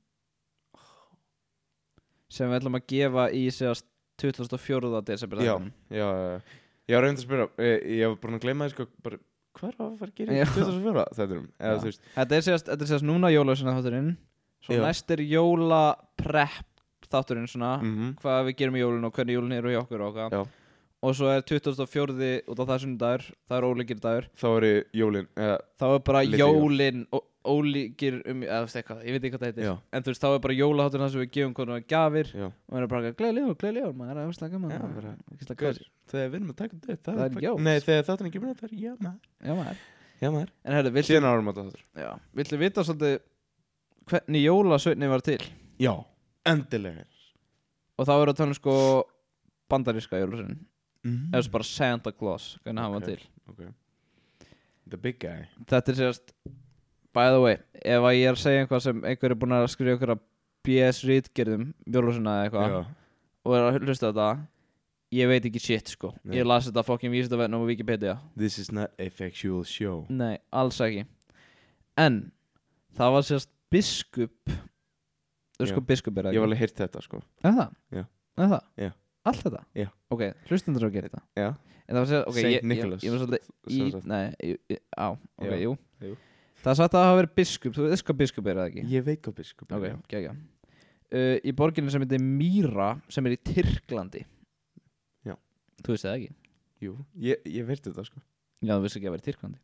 sem við ætlum að gefa í segast tuttugasta og fjórða desember
Já,
þættinum.
já, já, ég var reynd að spyrja ég, ég var bara að gleyma því sko bara, hvað er að fara að gera
Já.
í tuttugasta og fjórða þættinum eða
Já.
þú veist
Þetta er segast, þetta er segast núna jólausina þátturinn Svo
Já.
næst er jólaprepp þátturinn svona
mhm,
hvað við gerum í jólun og hvernig jólun eru hjá okkur og
Já.
okkar og svo er tuttugasta og fjórða út á það sunnudagur það er ólíkir dagur
þá er ég jólin eða,
þá er bara
Litli jól.
jólin ó- ólíkir um eða þú veist eitthvað ég veit ekki hvað það heitir
já,
en þú veist þá er bara jólahátturinn þar sem við gefum konar gjafir
já,
og við erum bara gleðileg jól gleðileg jól maður er aðeinslega gaman
Já,
maður
bara-
er ógeðslega
Gaur,
kósí.
þegar við erum að taka þetta
Það er jól.
nei, þegar þáttan ekki mér það er já maður
Já maður
já maður
en herru viltu
síðan árum að þáttur
já viltu vita svolítið hvernig jólasveitni var til
já, endilega
og þá er að tala um sko bandaríska jólasveitni
mm.
eða bara Santa Claus hvernig hann var
Ok.
til
okay. the big guy
þetta er sérst by the way ef að ég er að segja eitthvað sem einhver er búin að skrifa einhverja B S rítgerðum jólasveitna eða eitthvað
já,
og er að hlusta á þetta ég veit ekki shit sko
Nei.
ég las þetta fokkin vísindavefnum á Wikipedia
this is not a factual show
nei, alls ekki en það var sérst biskup þú veist
Já.
sko biskup er það
ég var
ekki
alveg heyrt þetta sko
er það?
Já.
er það?
Já.
allt þetta?
Já.
ok, hlustundur að gera þetta
já,
en það var sérst, ok,
Saint
ég, ég,
Nicholas.
ég var svolítið í,
Sem sagt.
nei, í, í, á, ok,
Já.
jú
Jú.
það er sagt að það hafa verið biskup, þú veist hvað biskup er það ekki?
ég veit hvað biskup er,
ok,
já.
ekki, ekki uh, í borginni sem heitir Míra sem er í Tyrklandi
Já.
þú veist það ekki?
jú, ég, ég veit þetta sko
já, þú veist ekki að vera í Tyrklandi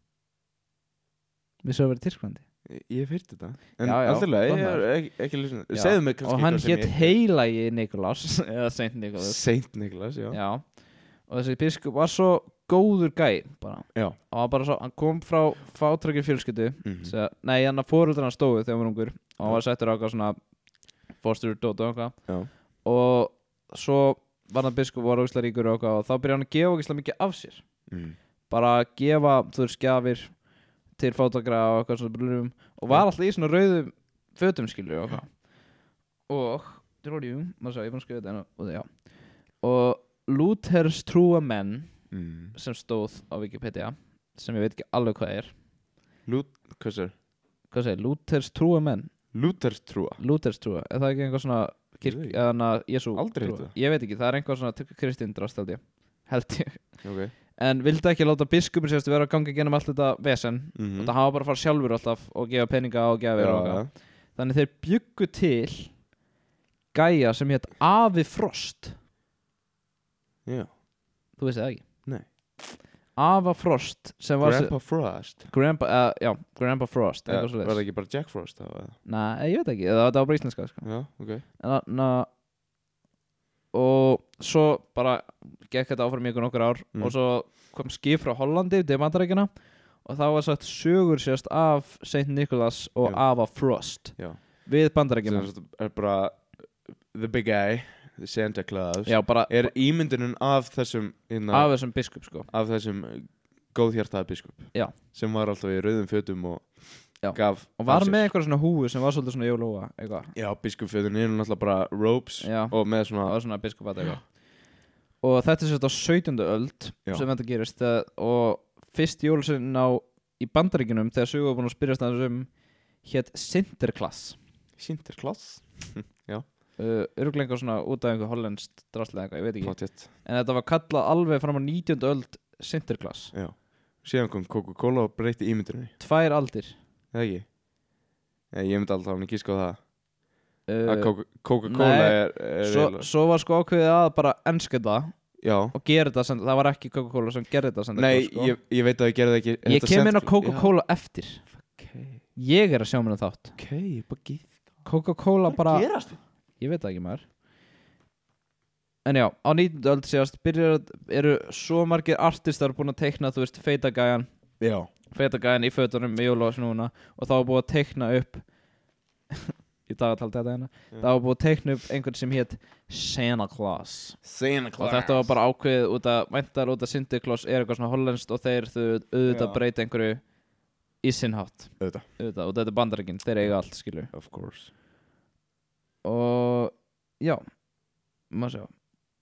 vissu að vera í Tyrklandi
Ég- Ég hef heyrt þetta En
Já, já,
alltaf leið, ég
flott
er ekki, ekki lýsna
Já.
Segðu mig kannski
og hann
eitthvað sem
hétt
ég-
heilagi Nikolás eða Saint Nicholas
Saint Nicholas, já
já. og þessi biskup var svo góður gæ bara.
Já.
hann, var bara svo, hann kom frá fátrækir fjölskyldu
Mhm.
mm. nei, hann að fóreldrar hann stóðu þegar hann var ungur og hann
Já.
var settur á eitthvað svona fórstur dót og eitthvað
Já.
og svo var hann biskup og var ógislega ríkur og eitthvað og þá byrjaði hann að gefa ógislega mikið af sér
mm.
bara að gefa, þú veist, gjafir til fátakra og eitthvað svona brunum og var alltaf í svona rauðum fötum skilur og eitthvað og, dróðjú, maður sá, ég er búin að skrifa þetta og, já. og Luthers trúa menn
Mm.
sem stóð á Wikipedia sem ég veit ekki alveg hvað er
Lut, hvað sér?
hvað segir, Luthers trúa menn
Luther trúa
Luthers trúa, er það ekki einhver svona kirk,
Ég veit ekki.
eða hana Jesú
Aldrei
trúa?
heyrt það.
ég veit ekki, það er einhver svona kristindrast held ég held ég,
Ok
en vildi ekki láta biskupin sérstu vera að ganga genum allt þetta vesen
mm
og það hafa bara að fara sjálfur alltaf og gefa peninga og gefa
Já,
og
já.
eitthvað. Þannig þeir bjuggu til gæja sem hétt Afi Frost
Já.
þú veist það ekki?
Nei.
Afa Frost sem var
Grandpa Frost
Grandpa, uh, já, Grandpa Frost
ja,
eitthvað
Var það
svoleiðis.
ekki bara Jack Frost þá, eða?
Nei, ég veit ekki, það það var bara íslenska sko.
Já, ok
en, na, og svo bara gekk þetta áfram í ykkur nokkur ár
Mm.
og svo kom skip frá Hollandi til Bandaríkjanna og þá var sagt sögur sérst af Saint Nicholas og
Já.
Ava Frost
Já.
við Bandaríkjanna.
Sem sagt er bara the big guy, the Santa Claus.
Já, bara
Er ímyndunin af þessum hérna,
af þessum biskup sko.
af þessum góðhjartaða biskup
Já.
sem var alltaf í rauðum fötum og
Já.
gaf
Og var
af sér.
með eitthvað svona húfu sem var svolítið svona jólóa eitthvað.
Já, biskupfötin eru náttúrulega bara robes
Já.
og með
Það
svona
var svona biskupat eitthvað. Og þetta er sérst á sautjándu öld
Já.
sem þetta gerist það, og fyrst jólasveinn á í Bandaríkjunum þegar sögur var búin að spyrjast aðeins um hét Sinterklaas.
Sinterklaas. Já,
Uh, Örglengar svona út af einhver hollenskt drastlega eitthvað, ég veit ekki.
potjett.
En þetta var kallað alveg fram á nítjándu öld Sinterklaas.
Já. Síðan kom Coca-Cola og breytti ímynduninni.
Tvær aldir.
Það ekki? Nei, ég myndi alltaf hann ekki sko það.
Uh,
Að Coca- Coca-Cola
nei,
er, er
svo,
eiginlega-
svo var sko ákveðið að bara enska það
Já.
og gera þetta sem, það var ekki Coca-Cola sem gerði þetta sem
Nei,
sko.
ég, ég veit að ég gerði það ekki.
Ég
Þetta
kem inn á
sent-
Coca-Cola eftir.
Já, ok,
Ég er að sjá mér um þátt.
ok, ég bara gíð.
Coca-Cola bara,
gerast þið?
ég veit það ekki maður. En já, á nítjándu öld síðast byrjar, eru svo margir artistar búin að teikna, þú veist, feitagæjan
Já.
feitagæjan í fötunum með jólasnúna og þá var búið að teikna upp í dagataldi þetta hérna
Já.
þá var búið að teikna upp einhvern sem hétt Santa Claus
Santa
og
Claus.
þetta var bara ákveðið út að væntar út að Santa Claus er eitthvað svona hollenskt og þeir þau auðvitað
Já.
breyta einhverju í sinn hátt
Auðvitað.
auðvitað, og þetta er Bandaríkin, þeir eiga allt skilur
Of course.
og já, maður sjá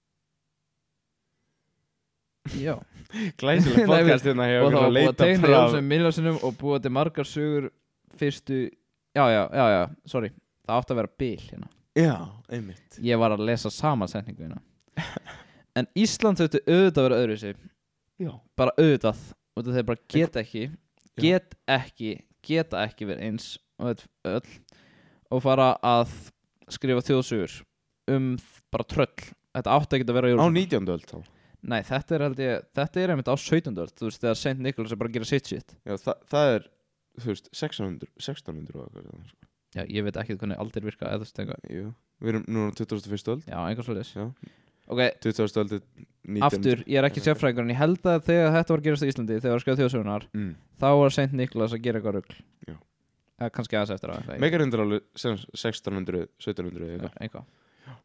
já
Glæsileg
Nei,
podcast hérna
og
hefur
það var búið að
leita
teikna
frá.
Jónsson Miljónsinnum og búið til margar sögur fyrstu, já já, já, já, sorry það átti að vera bil hérna
Já, einmitt.
ég var að lesa sama setningu hérna en Ísland þurfti auðvitað að vera öðruvísi
Já.
bara auðvitað og þeir bara geta ekki get ekki, geta ekki verið eins og þetta öll og fara að skrifa þjóðsögur um bara tröll þetta átti ekki að vera
Á
Jónsson
nítjándu öld þá.
nei, þetta er held ég, þetta er einmitt á sautjándu öld þú veist, þegar Saint Nicholas er bara að gera sitt shit
Já, þa það er, þú veist, sextán hundruð, sextán hundruð og eitthvað. Sko.
já, ég veit ekki hvernig aldir virka eða þú veist eitthvað
Jú, við erum núna á tuttugasta og fyrstu öld.
já, einhvers vegar
Já.
ok,
tuttugasta öld er nítján.
aftur, ég er ekki sérfræðingur en ég held að þegar þetta var að gerast á Íslandi þegar það var að skrifa þjóðsögunar
Mm.
þá var Saint Nicholas að gera eitthvað rugl
Já.
eða kannski aðeins eftir að
Megar undir alveg sem sextán hundruð, sautján hundruð
Já,
eitthvað.
eitthvað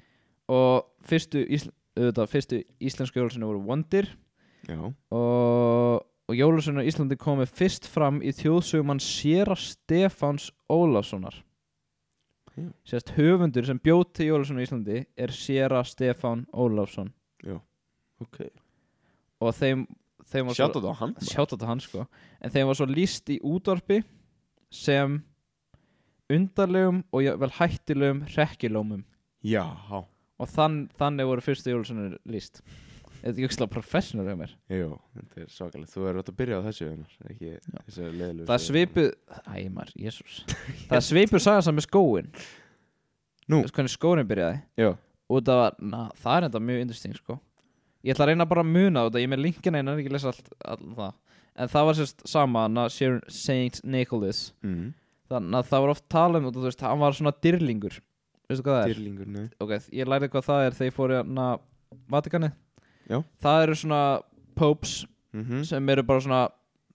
og fyrstu, ísl, auðvitað, fyrstu íslensku jólasveinu voru Wondir
Já.
og, og jólasveinu á Íslandi komu fyrst fram í þjóðsögumann Séra Stefáns Ólafssonar
Já.
sérst höfundur sem bjóð til jólasveinu á Íslandi er Séra Stefán Ólafsson
Ok.
og þeim, þeim var svo
Sjátt á hann.
sjátt á hann sko en þeim var svo lýst í útvarpi sem undarlegum og vel hættilegum hrekkilómum
Já.
og þann, þannig voru fyrstu jólasveinur lýst þetta er ekki ekki professional hjá mér
Jú, þetta er svakalegt. Þú verður átt að byrja á þessu, Einar, ekki þessu leiðilegu.
það er svipuð, æmar, jésús það er svipuð saga saman með skóin
Nú.
Veistu hvernig skóin byrjaði
Já.
og það var, na, það er enda mjög interesting sko ég ætla að reyna bara að muna þetta, ég er með linkina einu en ekki lesa allt, allt það en það var sérst sama, na, Saint Nicholas
Mm.
þannig að það var oft tala um þetta, þú veist, hann var svona dyrlingur veistu hvað það er?
Dýrlingur, nei.
Ok, ég lærði hvað það er þegar ég fór í hana Vatikanið
Já.
það eru svona popes
Mhm.
sem eru bara svona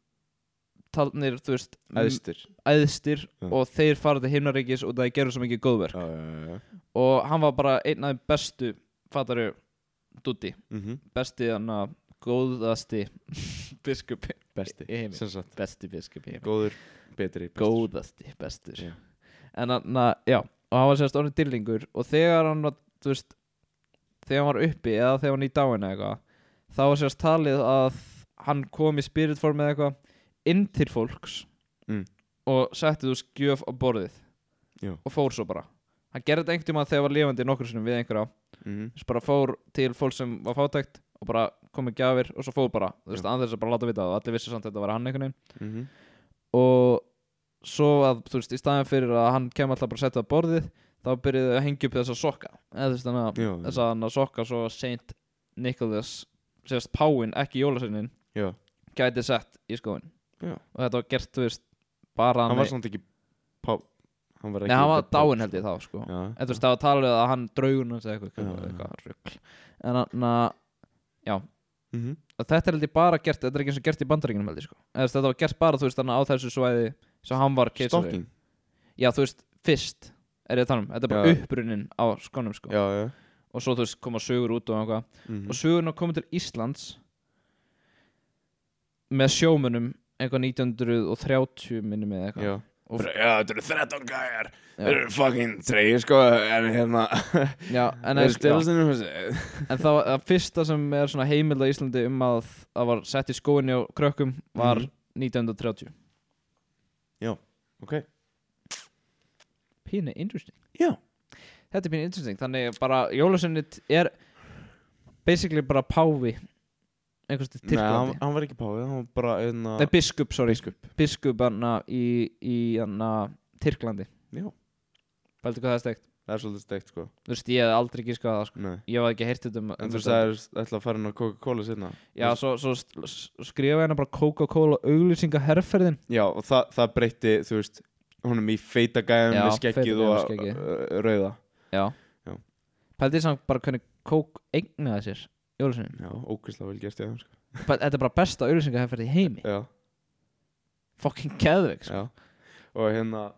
talnir, þú veist
Æðstir.
æðstir
Já.
og þeir fara til himnaríkis og það gerur svo mikið góðverk
Já, já, já.
og hann var bara einn af þeim bestu fattaru Dúddi,
Mhm.
besti hann að góðasti biskupi
Besti.
í heimi
Sem sagt.
besti biskupi í heimi
Góður, betri. bestur.
góðasti, bestur
Já.
en hann, að, já, og hann var sérst orðin dýrlingur og þegar hann var, þú veist þegar hann var uppi eða þegar hann var í dáinu eitthvað þá var sérst talið að hann kom í spiritform eða eitthvað inn til fólks
Mm.
og setti þú skjöf á borðið
Já.
og fór svo bara hann gerði þetta einhvern tímann þegar var lifandi nokkur sinnum við einhverja
Mhm.
þess bara fór til fólk sem var fátækt og bara kom með gjafir og svo fór bara þú veist,
Já.
andur þess að bara láta vita það og allir vissi samt að þetta var hann einhvern veginn
Mhm.
og svo að, þú veist, í staðin fyrir að hann kem alltaf bara að setja á borðið þá byrjuðu þau að hengja upp þessa sokka eða þú veist, þannig að
Já.
þess að hann að sokka svo Saint Nicholas sérst páin, ekki jólasveinin
Já.
gæti sett í skóin
Já.
og þetta var gert, þú veist, bara
Hann var samt ekki pá... hann var
Nei, hann var dáinn held ég þá sko.
Já,
En þú veist, það var talað um að hann draugun eða eitthvað,
Já,
eitthvað,
já.
eitthvað rugl. En þannig að, já,
mhm,
að þetta er held ég bara gert, þetta er ekki eins og gert í Bandaríkjunum held ég sko. Eða þú veist, þetta var gert bara, þú veist, þannig á þessu svæði sem hann var keisari.
stalking
Já, þú veist, fyrst er ég að tala um, þetta er bara
Já.
upprunnin á skónum sko.
já, já,
Og svo þú veist, koma sögur út og eitthvað.
mhm,
Og sögurinn komið til Íslands með sjómunum eitthvað nítján hundruð og þrjátíu minni með eitthvað.
já
Og-
Bara, já, þetta eru þrettán gæjar
Já.
Þeir eru fucking treygir sko En hérna
Já, en,
Þeir
já,
stilastinu
en það var það fyrsta sem er svona heimild á Íslandi um að það var sett í skóinni á krökkum var
Mhm.
nítján hundruð og þrjátíu.
Ok
Pínu interesting.
Já
Þetta er pínu interesting. Þannig bara jólasveinið er basically bara páfi einhvers til
Nei, hann,
Tyrklandi.
hann var ekki páfi Hann var bara einna
Nei, biskup, sorry. Biskup. Biskup hana í, í hana Tyrklandi.
Já,
Pældu hvað það er steikt.
það er svolítið steikt sko
Þú veist, ég hef aldrei giskað það sko.
Nei
Ég hef ekki heyrt þetta um
En
um
þú
þetta.
sagðir ætla að fara inn á Coca-Cola sinna
Já, svo, svo st- s- skrifa hérna bara Coca-Cola auglýsinga herferðin.
Já, og það, það breytti, þú veist Honum í feita gæðum
Já,
með skeggið
feita gæjann
og
með skeggið.
uh, rauða
Já.
Já.
Pældu samt bara hvernig Coke eignaði sér jólasveinin.
Já, ókvæslega vel gert í þeim sko
Pæl- Þetta er bara besta auglýsinga herferð í heimi.
Já,
Fucking geðveik sko.
já Og hérna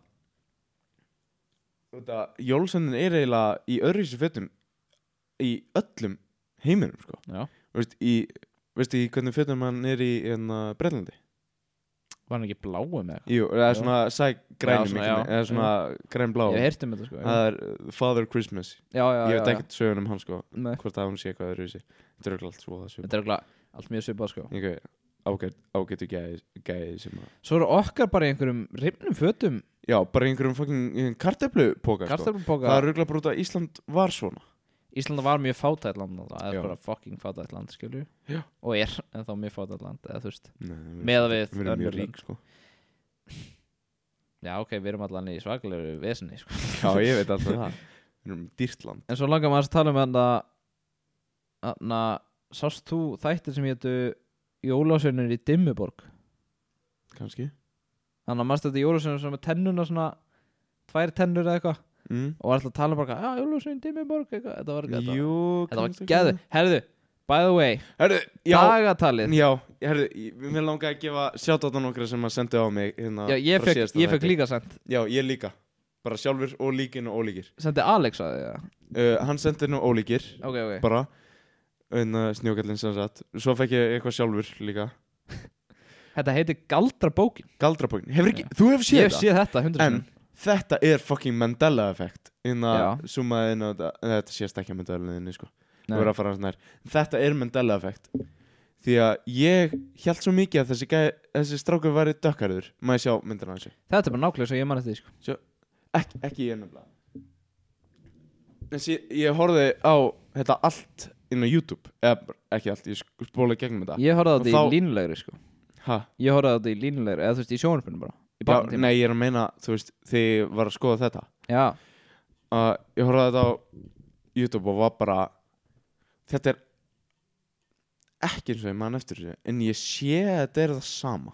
Þetta, Jólsöndin er eiginlega í öðruvísi fötum Í öllum heiminum sko
Já.
Þú veist, í Veistu í hvernig fötum hann er í hérna, Bretlandi?
Var hann ekki bláu með eitthvað?
Jú, það er
Já.
svona sægrænum
Já, svona, já.
Eða svona grænblá
Ég hef heyrt um þetta sko.
Það er uh, Father Christmas
Já, já,
Ég
já.
veit ekkert sögun um hann sko
Nei.
Hvort að hún sé eitthvað öðruvísi Þetta er örugglega allt svo það sögum
Þetta er örugglega allt mjög svipað sko.
Einhver ágætt, ágættu gæði, gæði sem að
Svo eru okkar bara í einhverjum rifnum fötum.
Já, bara í einhverjum fucking kartöflupóka sko.
Kartöflupóka.
Það er örugglega bara út að Ísland var svona
Íslanda var mjög fátætt land náttúrulega. Það
Já.
er bara fucking fátætt land skilju.
Já.
Og er ennþá mjög fátætt land eða þú veist.
Nei, við erum-
Meðað við
Við erum
önnur
mjög rík sko
Já, ok, við erum allan í svakalegu vesinni sko.
Já, ég veit alltaf það Við erum dýrt land
En svo langar maður að tala um þetta Þannig sást þú þættir sem hétu Jólasveinur í Dimmuborg.
Kannski
Þannig að maður þetta Jólasveinur sem með tennuna svona tvær tennur eða eitthvað
mm.
og var alltaf að tala bara Já, Jólasvein Dimmuborg eitthvað. Þetta var, þetta,
Jú,
þetta var
kannski
geðu. Herðu, by the way,
Herðu, já
dagatalið.
Já, herðu, ég- mér langaði að gefa sjátt á nokkra sem að sendi á mig hérna,
Já, ég
frá
fekk,
síðasta
ég fekk
þætti.
líka sent.
Já, ég líka Bara sjálfur og líkin og ólíkir
Sendi Alex að því, já.
uh, Hann sendi nú ólíkir
Ok, ok.
Bara En uh, snjókallinn sem sagt Svo fekk ég eitthvað sjálfur líka
Þetta heitir Galdrabókin.
Galdrapókin Hefur ekki, þú hefur séð
Ég hef
það
séð þetta hundra
En
sinnum.
þetta er fucking Mandela effekt Inna
Já.
Zoomaði inn á þetta Þetta sést ekki að Mandela inni sko Þú
Nei.
verður að fara hans nær Þetta er Mandela effekt Því að ég held svo mikið að þessi, gæ, þessi strákur væri dökkarður Má ég sjá myndina hans
Þetta er bara nákvæmlega svo ég man eftir því, sko.
Ek, Ekki ég nefnilega En sí, ég horfði á þetta allt inn á YouTube Eða bara- ekki allt, ég spólaði gegnum þetta
Ég horfði á
Og
þetta
þá-
í línulegri, sko.
Ha?
Ég horfði á þetta í línulegri, eða þú veist, í sjónvarpinu bara. Í
Já,
barnatíma.
nei, ég er að meina, þú veist, þegar ég var að skoða þetta
Já.
uh, Ég horfði á þetta á YouTube og var bara Þetta er ekki eins og ég man eftir þessu En ég sé að þetta er það sama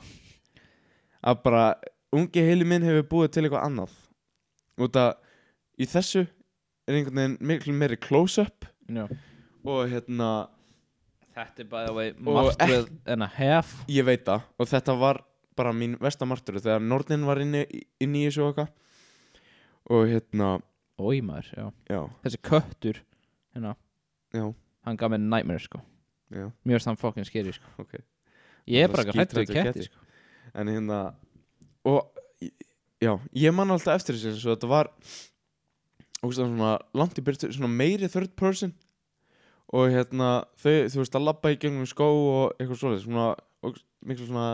Að bara ungi heili minn hefur búið til eitthvað annað Út að í þessu er einhvern veginn miklu meiri close-up
Já.
Og hérna,
Þetta er by the way
Og
martröð en að hef.
ég veit það Og þetta var bara mín vestamartur Þegar Nordin var inni, inni í þessu og eitthvað Og hérna,
Ói maður, já.
já,
Þessi köttur, hérna,
já,
hann gaf mér nightmare, sko.
já,
Mér finnst hann fucking scary, sko.
ok
Ég er
Það
bara ekki hættu við
skíthræddur
ketti,
ketti.
sko.
En hérna Og já, ég man alltaf eftir þessu Svo þetta var ógeðslega svona langt í byrtu Svona meiri third person Og hérna þau, þú veist að labba í gegnum skó Og eitthvað svoleiðis Svona, og miklu svona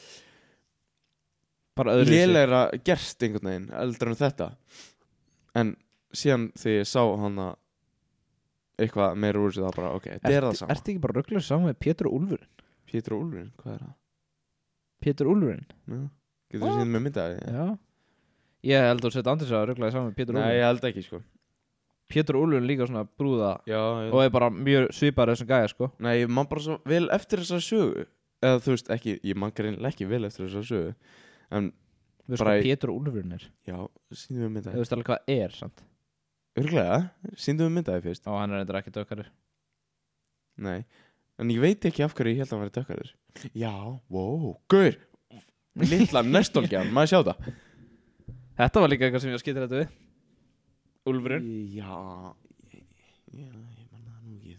Bara öðru
lélegra gerst einhvern veginn Eldur en þetta En síðan þegar ég sá hana Eitthvað meira úr þessu Það bara, ok, þetta er það sama
Ertu ekki bara rugglega saman með Pétur og Úlfurinn?
Pétur og Úlfurinn, hvað er það?
Pétur og Úlfurinn?
Já. Getur þú síðan með myndaði?
Já. Ég held að setja andris að rugglega saman með Pétur og
Nei,
Úlfurinn.
ég held ekki sko
Pétur og Úlfurinn líka svona brúða
Já,
og er bara mjög svipar þessum gæja, sko.
Nei, ég man bara svo vel eftir þessa sögu Eða þú veist ekki, ég man greinilega ekki vel eftir þessa sögu En
Við veist
Bara
hvað
í-
Pétur og Úlfurinn er
Já, sýndum við
Þú
myndaði
veist alveg hvað er, sant
Örglega, sýndum við myndaði fyrst
Og hann er eitthvað ekki dökkarur
Nei, en ég veit ekki af hverju ég held að hann væri dökkarur Já, wow, gaur Litla nestolgjan, maður sjá það
Þetta var líka eitthvað sem ég skýttir þetta við Úlfurinn
Já, ég, já, ég manna það nú ekki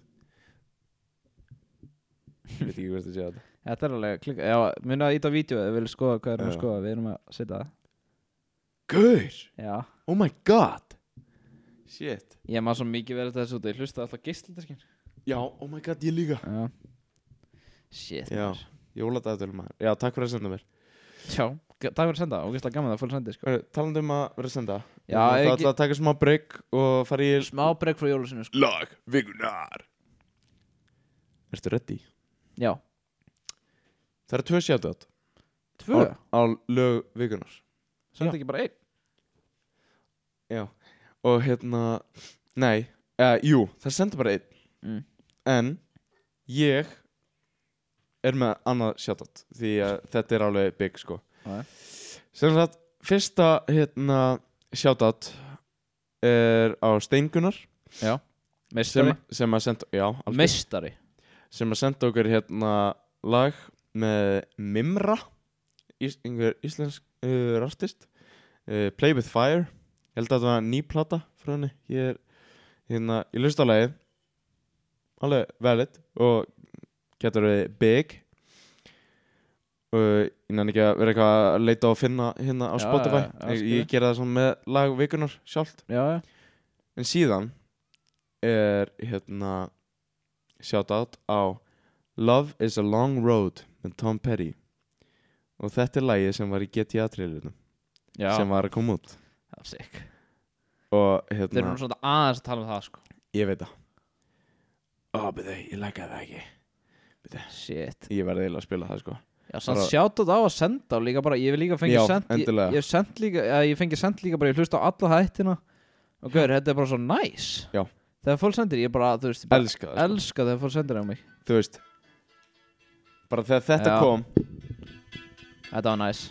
Ég veit ekki hvað það sé þetta
Þetta er alveg klikka Já, minna að íta á vídeo ef við viljum skoða hvað erum við að
Já.
skoða Við erum að setja það
Gaur,
Já
oh my god Shit
Ég maður svo mikið verið þessu út Ég hlusta alltaf geislindaskin
Já, oh my god, ég líka
Já Shit
Já, jóladagatölu maður Já, takk fyrir að senda mér
Já, g- takk fyrir að senda, ógeðslega gaman að fóla sendi sko.
uh, Talandi um að vera að senda
Já,
Það
ekki-
ætla að taka smá break og fara í
Smá breyk frá jólusinu sko.
lag vikunar Ertu ready?
Já,
Það eru tvö shoutout
tvö
á, á lög vikunar
Sendi
Já.
ekki bara einn
Já Og hérna Nei, uh, jú, það sendur bara einn
mm.
En ég er með annað shoutout Því að þetta er alveg big sko
Já.
Sem sagt, fyrsta hérna shoutout er á Steingunar
Já,
sem,
meistari
sem að senda Já, algjör.
Meistari
sem að senda okkur hérna lag með Mimra ís, einhver íslensk uh, artist uh, Play With Fire ég held að það var ný plata frá henni ég er hérna, ég lust á lagið alveg valid og getur verið big og ég nenni ekki að vera eitthvað að leita og finna hérna á
Já,
Spotify
já, já,
ég,
skil.
ég gera það svona með lag vikunar sjálft
Já, já
en síðan er hérna shout out á Love is a Long Road með Tom Petty og þetta er lagið sem var í G T A-trailerinu
Já,
sem var að koma út
það var sick
og
Þeir
hérna,
eru nú svona aðeins að tala um það sko
ég veit það ó, betur, ég lækaði það ekki
Shit
ég verði eiginlega að spila það sko
Já, samt
Bara-
shoutout á að senda og líka bara Ég vil líka fengi
Já,
send ég,
endilega.
ég, send líka, ja, ég fengi send líka bara Ég hlusta á alla hættina Og gauður, þetta er bara svo nice
Já.
Þegar fólk sendir, ég bara, þú veist ég bara
elska það sko.
Elska þegar fólk sendir á mig
þú veist bara þegar þetta
Já.
kom
Þetta var nice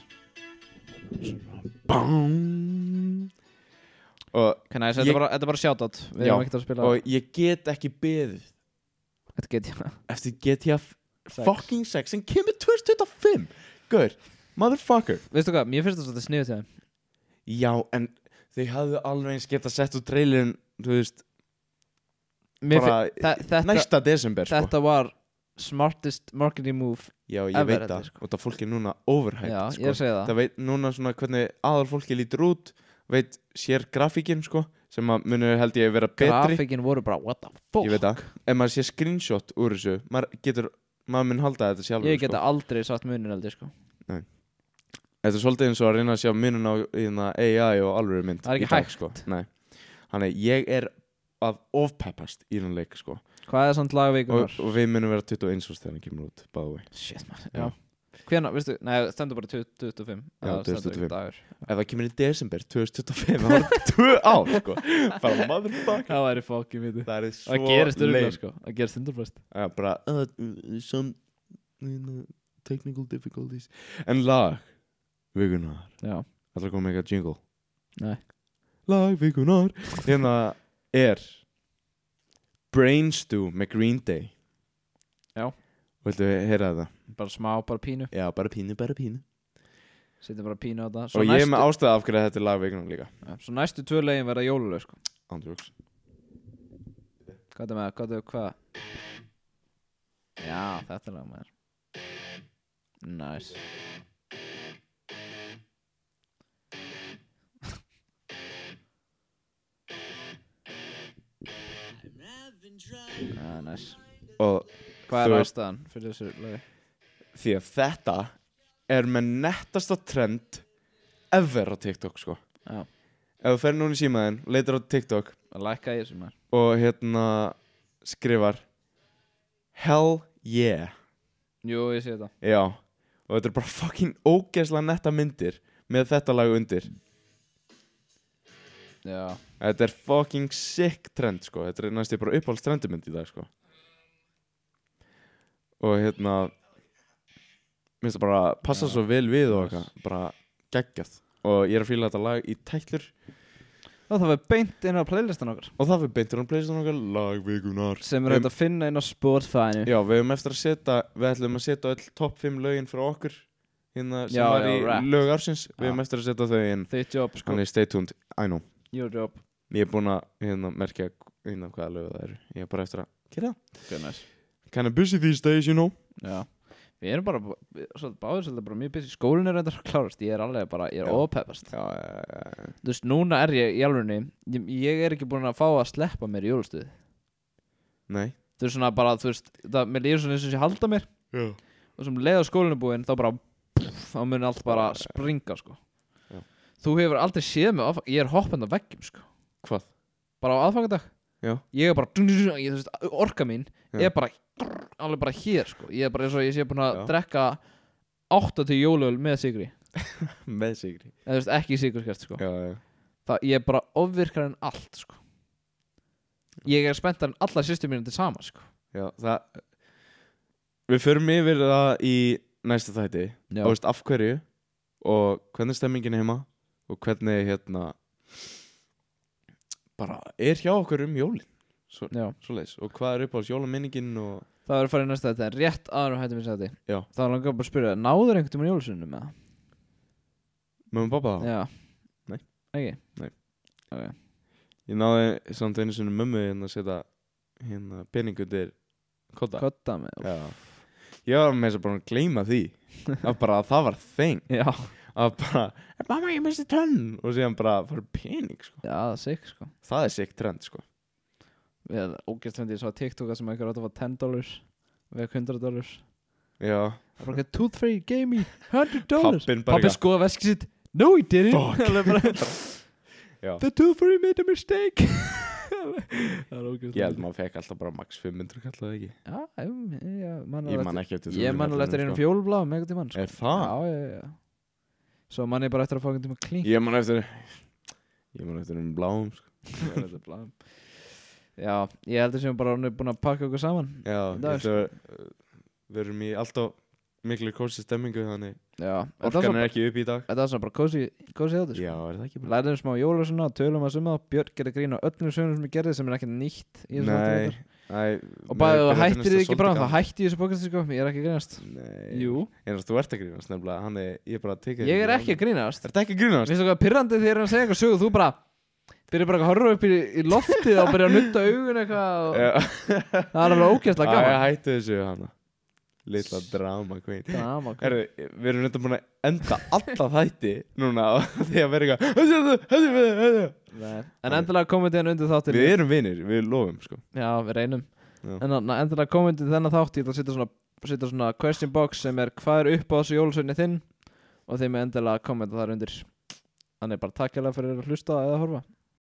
bang og,
okay, nice, þetta,
Ég-
er bara, þetta er bara shoutout Við
Já,
erum ekkert að spila
og ég get ekki beðið
Þetta get ég
eftir G T A fucking sex sem kemur tvö þúsund tuttugu og fimm gaur, motherfucker
Veistu hvað, mér finnst það svolítið sniðið til þeim
já, en þau hafðu alveg eins geta sett úr trailerin þú veist,
Mér
bara
fin- þa- þetta,
næsta desember sko.
þetta var smartest marketing move
já, ég
ever,
veit
þetta,
það,
sko.
og það fólk er núna overhyped
Já,
sko.
ég er að segja það
það veit núna svona hvernig aðal fólki lítur út veit, sér grafíkin sko, sem að munu held ég vera betri
Grafikin voru bara, what the fuck
ég veit það, ef maður sé screenshot úr þessu maður getur, maður mun halda þetta sjálfur
Ég geta
sko.
aldrei satt munin aldrei sko
þetta er svolítið eins og að reyna að sjá munun á hérna, A I og alvöru mynd
Það er ekki
í dag,
hægt.
sko. Nei. Þannig ég er að ofpeppast í þann leik sko.
Hvað er samt
og,
lagvikunar?
og við munum vera tuttugu og eins þegar hann kemur út by the way.
Shit man,
Já.
já Hvenær, veistu, nei, stendur bara tuttugu og fimm
Já,
Það stendur
tuttugu og fimm.
ekki dagur.
ef það kemur í desember tvö þúsund tuttugu og fimm það var tvö ár sko. bara motherfucker
Það væri fokkin viti
það er svo
Það gerist
lame.
örgulega sko Það gerist stundurflest
Já, bara uh, uh, some you know, technical difficulties en lag vikunar
Já,
ætlar að koma með eitthvað jingle
nei
lag vikunar hérna er Brain Stew með Green Day
Já.
viltu heyra þetta?
Bara smá, bara pínu
já, bara pínu, bara pínu
Setja bara pínu á það
og ég er með ástæða af hverju þetta er lag vikunar líka
ja, Svo næstu tvö legin verða jóluleg sko
ándjóks
Hvað er með, hvað er, hvað Já, þetta er lag með þér Nice Já, nice
og
Hvað
Þú
er
veist-
ástæðan fyrir þessu lagi?
því að þetta er með nettasta trend ever á TikTok sko
Já,
ef þú fer núna í símaðinn, leitar á TikTok
að lækka í þessu maður
og hérna skrifar hell yeah
Jú, ég sé þetta
já, og þetta er bara fucking ógeðslega netta myndir með þetta lag undir
Já,
þetta er fucking sick trend sko þetta er næstu bara uppáhalds trendumynd í dag sko og hérna minnst það bara passa svo vel við og eitthvað bara geggjað og ég er að fíla þetta lag í tætlur
Og það var beint inn á playlistan okkar
og það fyrir beintur á playstation okkar lagvikunar
sem er hægt að finna inn á Spotify
Já, við höfum eftir að setja við ætlum að setja öll topp fimm lögin frá okkur hérna sem
Já,
var
já,
í
Wrapped.
lög ársins við
Já.
höfum eftir að setja þau inn
Þitt jobb sko
þannig stay tuned, I know
Your job
Ég er búinn að hérna merkja hérna hvaða lög það eru ég er bara eftir að gera það
Good nice
Kinda busy these days, you know
Já Við erum bara svolítið báður svolítið bara mjög busy Skólinn er reyndar að klárast Ég er alveg bara Ég er
Já.
ópeppast
Já, já, já, já.
Þú veist, núna er ég í alvegni ég, ég er ekki búin að fá að sleppa mér í jólastuði
Nei
Þú veist svona bara, þú veist það, Mér líður svona eins og ég halda mér
Já
Og sem leið á skólinu búinn Þá bara pff, Þá mun allt bara springa sko
Já.
Þú hefur aldrei séð mig á aðfang Ég er hoppand á veggjum sko
Hvað?
Bara á aðfangadag
Já
Ég er bara ég, þú veist, Orka mín
Já.
er bara alveg bara hér sko Ég er bara eins og ég sé búin að
Já.
drekka áttatíu jólaöl með sigri
Með sigri
Eða þú veist ekki sigurskert sko
Já, já
Það, Ég er bara ofvirkar en allt sko Ég er spenntar en alla systur mínu til sama sko
Já, það Við förum yfir það í næsta þætti
Já.
Og veist af hverju Og hvernig stemmingin er heima Og hvernig hérna Bara er hjá okkur um jólin Svo,
Já.
svoleiðis Og hvað er upp á jólaminningin og
Það verður að fara í næsta þetta en rétt áður en hættum við sæti
Já.
Það var langar bara að spyrja Náður einhvern tímann jólasunum með það?
Mömmu og pappa það
Já
Nei.
Ekki?
Nei.
Ok
Ég náði samt einu sinni mömmu hérna að setja Hérna pening undir kodda
Kotta með
Já Ég var með þess að bara að gleyma því Að bara að það var þeng
Já
Að bara Mamma ég misti tönn Og síðan bara fara pening sko
Já, það er sick sko
Það er sick trend sko
Við erum ógæst fyndið svo að TikToka sem einhver átt að fá ten dollars Við hundred dollars
Já
Það er bara ekki Tooth Fairy gave me hundred dollars
Pappinn bara
Pappi skoða veskið sitt No he didn't
Fuck.
Alveg bara,
Já
The Tooth Fairy made a mistake Það er ógæst
Ég held maður fekk alltaf bara max fimm hundruð kallaði ekki
Já, um, ég man
Ég
alveg
man
eftir-
ekki eftir
Ég man alveg eftir einum
sko.
fjólblá með eitthvað tímann sko.
Er það?
Já, já, já Svo man ég bara eftir að fá einhvern tíma klín
Ég man eftir Ég man eftir um bláum sko.
Já, ég heldur sem bara hún er búin að pakka okkur saman
Já,
Í dag,
ég ætla að Við erum í alltaf miklu kósi stemmingu Þannig
Já, þetta var
orkan
svo-
er ekki upp í dag
þetta var svona bara cozy cozy þáttur, sko.
Já, er það ekki bara
Lærðum smá jólasuna, tölum að suma Björn gerði grín á öllum sögum sem ég gerði sem er ekkert nýtt í þessu þáttum
Nei,
reyndar.
Æ,
Og bara
mér
þú
byrjar að
hættir
finnast
þið
það
ekki
svolítið
bráðum, þá
gaman.
hætti ég þessu bókast sko, ég er ekki að grínast
Nei
Jú,
Einast þú ert að grínast nefnilega Hann er, ég er bara að teka
ég er ekki að grínast
Er það ekki að grínast?
Vistu hvað pirrandi þegar hann segja eitthvað sögu þú bara byrjar bara að horfa upp í, í loftið og byrja að nutta augun eitthvað og
Já
það er alveg ógeðslega
Æ,
gaman
hættu þessu hana Litla drama queen
Drama, hvað?
Herru, við erum reynda búin að enda alla þætti núna og því að vera eitthvað "Hættu, hættu, hættu, hættu, hættu."
Nei. En endilega komið þið undir þáttir
Við erum vinir, við lofum sko
Já, við reynum
Já.
En na, endilega komið þið þennan þátt Ég ætla að setja svona, setja svona question box sem er hvað er upp á þessu jólasveini þinn og þeim er endilega komið þar undir Þannig bara takk hérlega fyrir að hlusta eða horfa